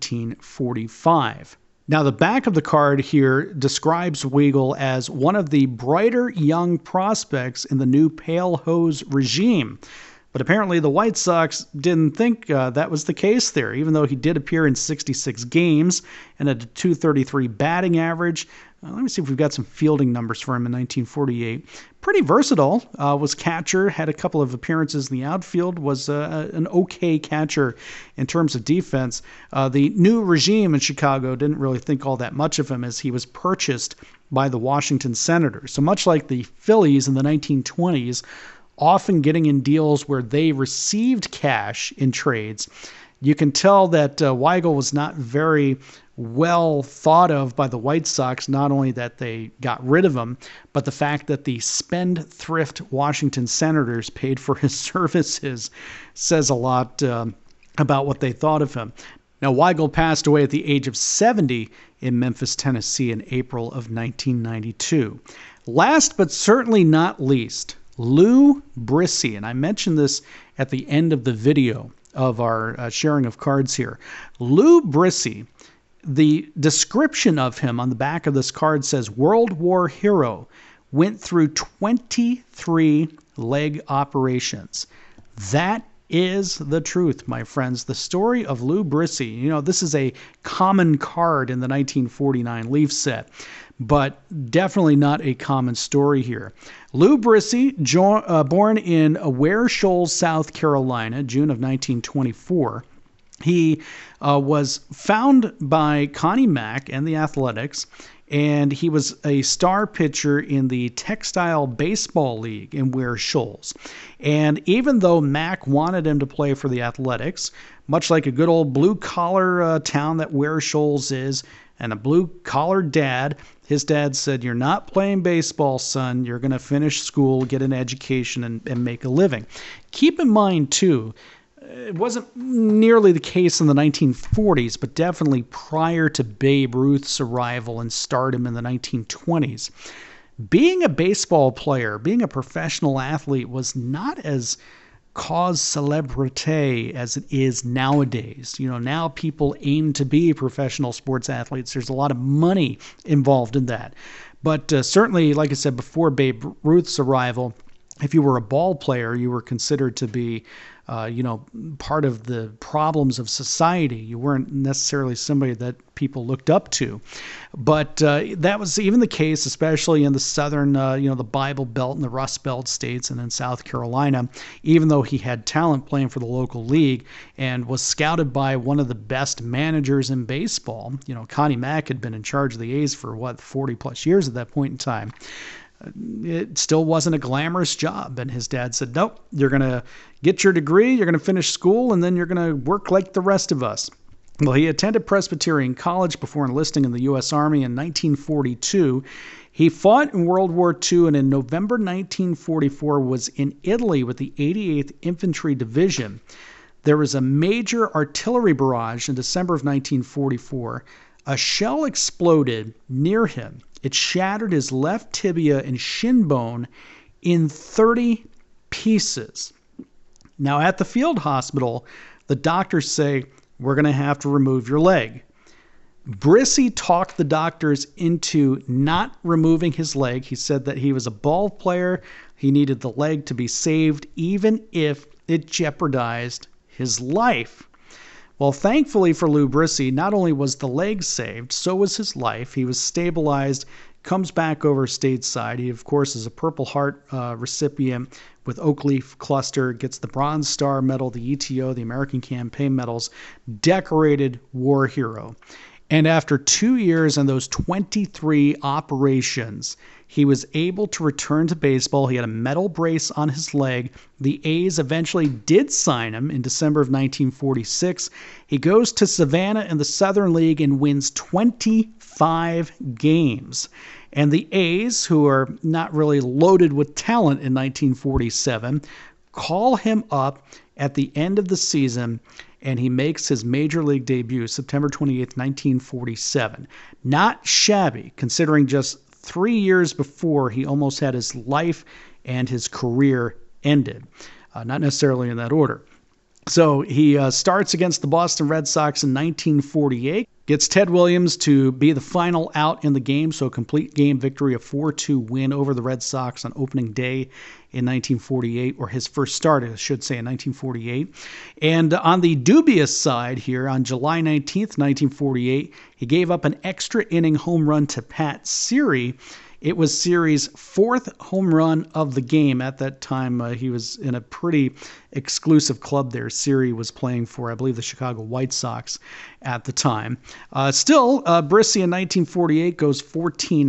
1945. Now, the back of the card here describes Weagle as one of the brighter young prospects in the new Pale Hose regime. But apparently the White Sox didn't think that was the case there, even though he did appear in 66 games and had a .233 batting average. Let me see if we've got some fielding numbers for him in 1948. Pretty versatile. Was catcher, had a couple of appearances in the outfield, was an okay catcher in terms of defense. The new regime in Chicago didn't really think all that much of him as he was purchased by the Washington Senators. So much like the Phillies in the 1920s, often getting in deals where they received cash in trades, you can tell that Weigel was not very well thought of by the White Sox, not only that they got rid of him, but the fact that the spendthrift Washington Senators paid for his services says a lot about what they thought of him. Now, Weigel passed away at the age of 70 in Memphis, Tennessee in April of 1992. Last but certainly not least, Lou Brissy, and I mentioned this at the end of the video of our sharing of cards here. Lou Brissy, the description of him on the back of this card says World War hero, went through 23 leg operations. That is the truth, my friends. The story of Lou Brissy, you know, this is a common card in the 1949 Leaf set, but definitely not a common story here. Lou Brissy, born in Ware Shoals, South Carolina, June of 1924. He was found by Connie Mack and the Athletics, and he was a star pitcher in the Textile Baseball League in Ware Shoals. And even though Mack wanted him to play for the Athletics, much like a good old blue-collar town that Ware Shoals is, and a blue-collar dad, his dad said, "You're not playing baseball, son. You're going to finish school, get an education, and make a living." Keep in mind, too, it wasn't nearly the case in the 1940s, but definitely prior to Babe Ruth's arrival and stardom in the 1920s. Being a baseball player, being a professional athlete was not as cause celebrity as it is nowadays. You know, now people aim to be professional sports athletes. There's a lot of money involved in that. But certainly, like I said, before Babe Ruth's arrival, if you were a ball player, you were considered to be part of the problems of society. You weren't necessarily somebody that people looked up to. But that was even the case, especially in the southern, the Bible Belt and the Rust Belt states and in South Carolina, even though he had talent playing for the local league and was scouted by one of the best managers in baseball. You know, Connie Mack had been in charge of the A's for, 40 plus years at that point in time. It still wasn't a glamorous job. And his dad said, "Nope, you're going to get your degree, you're going to finish school, and then you're going to work like the rest of us." Well, he attended Presbyterian College before enlisting in the U.S. Army in 1942. He fought in World War II, and in November 1944 was in Italy with the 88th Infantry Division. There was a major artillery barrage in December of 1944. A shell exploded near him. It shattered his left tibia and shin bone in 30 pieces. Now, at the field hospital, the doctors say, "We're going to have to remove your leg." Brissy talked the doctors into not removing his leg. He said that he was a ball player. He needed the leg to be saved, even if it jeopardized his life. Well, thankfully for Lou Brissy, not only was the leg saved, so was his life. He was stabilized, comes back over stateside. He, of course, is a Purple Heart recipient with Oak Leaf Cluster, gets the Bronze Star Medal, the ETO, the American Campaign Medals, decorated war hero. And after 2 years and those 23 operations, he was able to return to baseball. He had a metal brace on his leg. The A's eventually did sign him in December of 1946. He goes to Savannah in the Southern League and wins 25 games. And the A's, who are not really loaded with talent in 1947, call him up at the end of the season, and he makes his major league debut September 28th, 1947. Not shabby, considering just 3 years before he almost had his life and his career ended. Not necessarily in that order. So he starts against the Boston Red Sox in 1948, gets Ted Williams to be the final out in the game, so a complete game victory, a 4-2 win over the Red Sox on opening day in 1948, or his first start, I should say, in 1948. And on the dubious side here, on July 19th, 1948, he gave up an extra inning home run to Pat Seary. It was Seary's fourth home run of the game. At that time, he was in a pretty exclusive club there. Seary was playing for, I believe, the Chicago White Sox at the time. Still, Brissy in 1948 goes 14-10.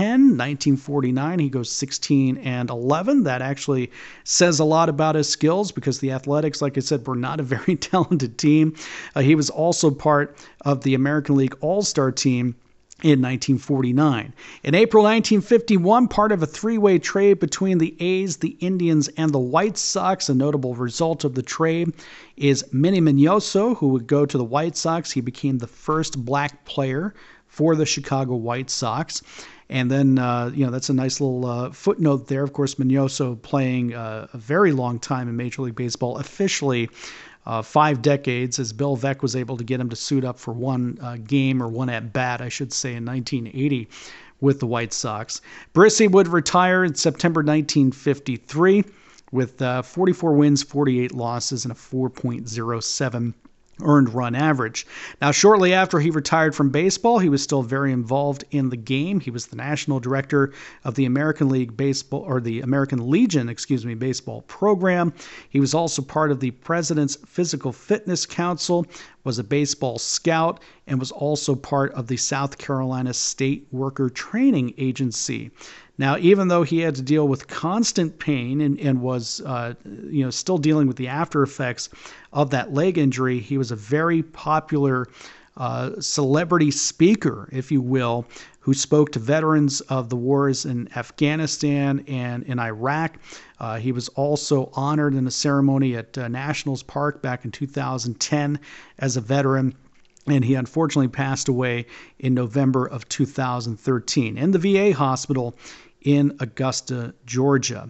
1949, he goes 16-11. That actually says a lot about his skills because the Athletics, like I said, were not a very talented team. He was also part of the American League All-Star team in 1949. In April 1951, part of a three-way trade between the A's, the Indians, and the White Sox. A notable result of the trade is Minnie Minoso, who would go to the White Sox. He became the first black player for the Chicago White Sox. And then, that's a nice little footnote there. Of course, Minoso playing a very long time in Major League Baseball, officially 5 decades, as Bill Veeck was able to get him to suit up for one game, or one at bat, I should say, in 1980 with the White Sox. Brissy would retire in September 1953 with 44 wins, 48 losses, and a 4.07 earned run average. Now, shortly after he retired from baseball, he was still very involved in the game. He was the national director of the American League Baseball, or the American Legion, baseball program. He was also part of the President's Physical Fitness Council, was a baseball scout, and was also part of the South Carolina State Worker Training Agency. Now, even though he had to deal with constant pain and was, still dealing with the after effects of that leg injury, he was a very popular celebrity speaker, if you will, who spoke to veterans of the wars in Afghanistan and in Iraq. He was also honored in a ceremony at Nationals Park back in 2010 as a veteran. And he unfortunately passed away in November of 2013 in the VA hospital in Augusta, Georgia.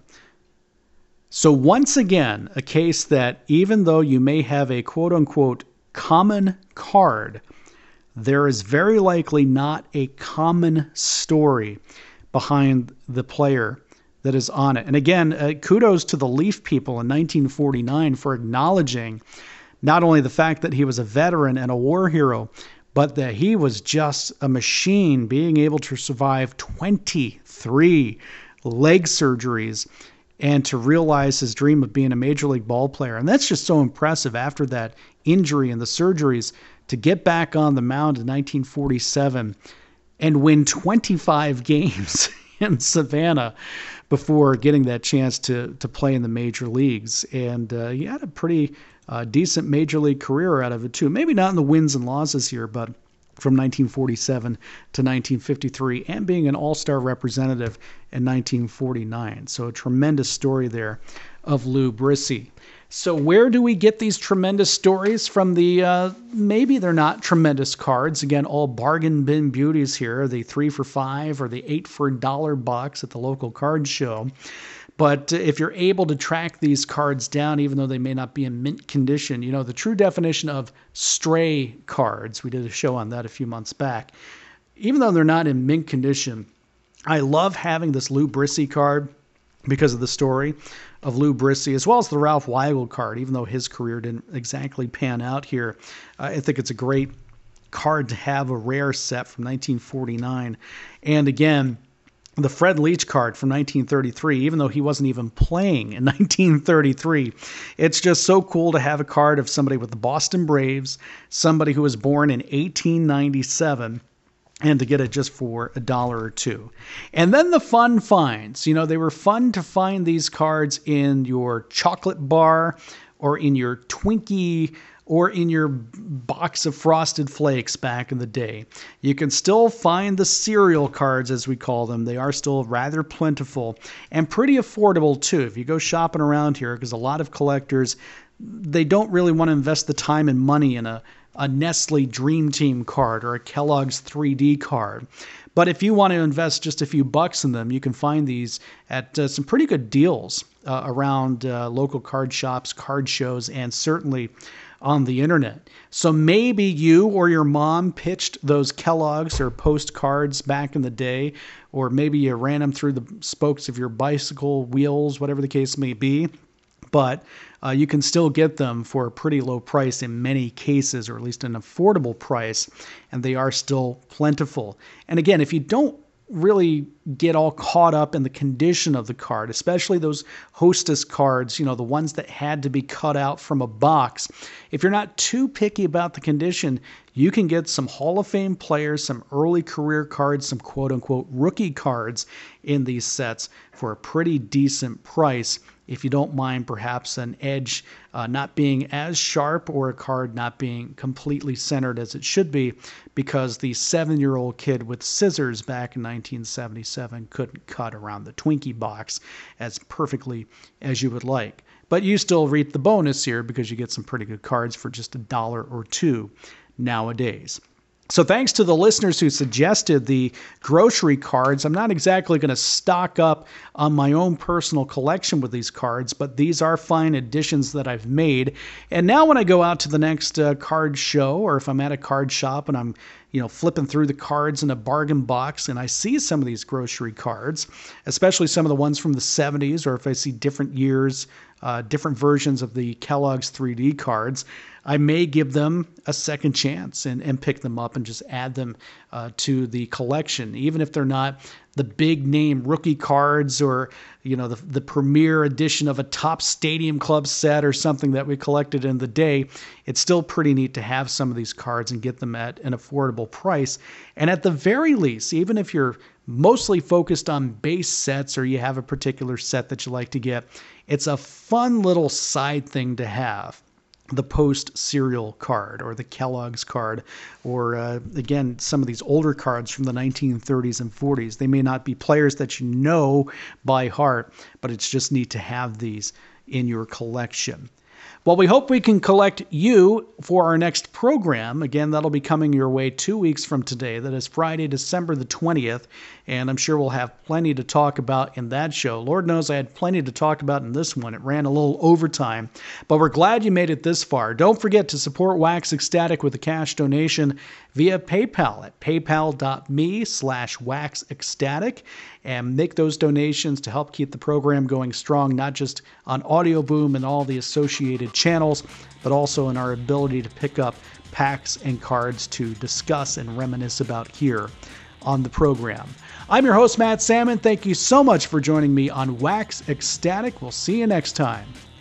So once again, a case that even though you may have a quote-unquote common card, there is very likely not a common story behind the player that is on it. And again, kudos to the Leaf people in 1949 for acknowledging not only the fact that he was a veteran and a war hero, but that he was just a machine, being able to survive 23 leg surgeries and to realize his dream of being a major league ball player. And that's just so impressive after that injury and the surgeries to get back on the mound in 1947 and win 25 games in Savannah before getting that chance to play in the major leagues. And he had a pretty decent major league career out of it too. Maybe not in the wins and losses here, but from 1947 to 1953, and being an all-star representative in 1949. So a tremendous story there of Lou Brissy. So where do we get these tremendous stories from? The maybe they're not tremendous cards. Again, all bargain bin beauties here, the 3 for $5 or the 8 for $1 box at the local card show. But if you're able to track these cards down, even though they may not be in mint condition, the true definition of stray cards, we did a show on that a few months back, even though they're not in mint condition, I love having this Lou Brissy card because of the story of Lou Brissy, as well as the Ralph Weigel card, even though his career didn't exactly pan out here. I think it's a great card to have, a rare set from 1949. And again, the Fred Leach card from 1933, even though he wasn't even playing in 1933. It's just so cool to have a card of somebody with the Boston Braves, somebody who was born in 1897, and to get it just for $1 or $2. And then the fun finds. They were fun to find these cards in your chocolate bar or in your Twinkie or in your box of Frosted Flakes back in the day. You can still find the cereal cards, as we call them. They are still rather plentiful and pretty affordable, too. If you go shopping around here, because a lot of collectors, they don't really want to invest the time and money in a Nestle Dream Team card or a Kellogg's 3D card. But if you want to invest just a few bucks in them, you can find these at some pretty good deals around local card shops, card shows, and certainly on the internet. So maybe you or your mom pitched those Kellogg's or Post cards back in the day, or maybe you ran them through the spokes of your bicycle wheels, whatever the case may be. But you can still get them for a pretty low price in many cases, or at least an affordable price, and they are still plentiful. And again, if you don't really get all caught up in the condition of the card, especially those Hostess cards, the ones that had to be cut out from a box. If you're not too picky about the condition, you can get some Hall of Fame players, some early career cards, some quote-unquote rookie cards in these sets for a pretty decent price, if you don't mind perhaps an edge not being as sharp or a card not being completely centered as it should be, because the 7-year-old kid with scissors back in 1977 couldn't cut around the Twinkie box as perfectly as you would like. But you still reap the bonus here because you get some pretty good cards for just $1 or $2 nowadays. So thanks to the listeners who suggested the grocery cards. I'm not exactly going to stock up on my own personal collection with these cards, but these are fine additions that I've made. And now when I go out to the next card show, or if I'm at a card shop and I'm flipping through the cards in a bargain box and I see some of these grocery cards, especially some of the ones from the 70s, or if I see different years, different versions of the Kellogg's 3D cards, I may give them a second chance and pick them up and just add them to the collection, even if they're not the big name rookie cards or the premier edition of a top Stadium Club set or something that we collected in the day. It's still pretty neat to have some of these cards and get them at an affordable price. And at the very least, even if you're mostly focused on base sets or you have a particular set that you like to get, it's a fun little side thing to have. The Post cereal card or the Kellogg's card, or again, some of these older cards from the 1930s and 40s. They may not be players that you know by heart, but it's just neat to have these in your collection. Well, we hope we can collect you for our next program. Again, that'll be coming your way 2 weeks from today. That is Friday, December the 20th, and I'm sure we'll have plenty to talk about in that show. Lord knows I had plenty to talk about in this one. It ran a little overtime, but we're glad you made it this far. Don't forget to support Wax Ecstatic with a cash donation via PayPal at paypal.me/waxecstatic, and make those donations to help keep the program going strong, not just on Audio Boom and all the associated channels, but also in our ability to pick up packs and cards to discuss and reminisce about here on the program. I'm your host, Matt Salmon. Thank you so much for joining me on Wax Ecstatic. We'll see you next time.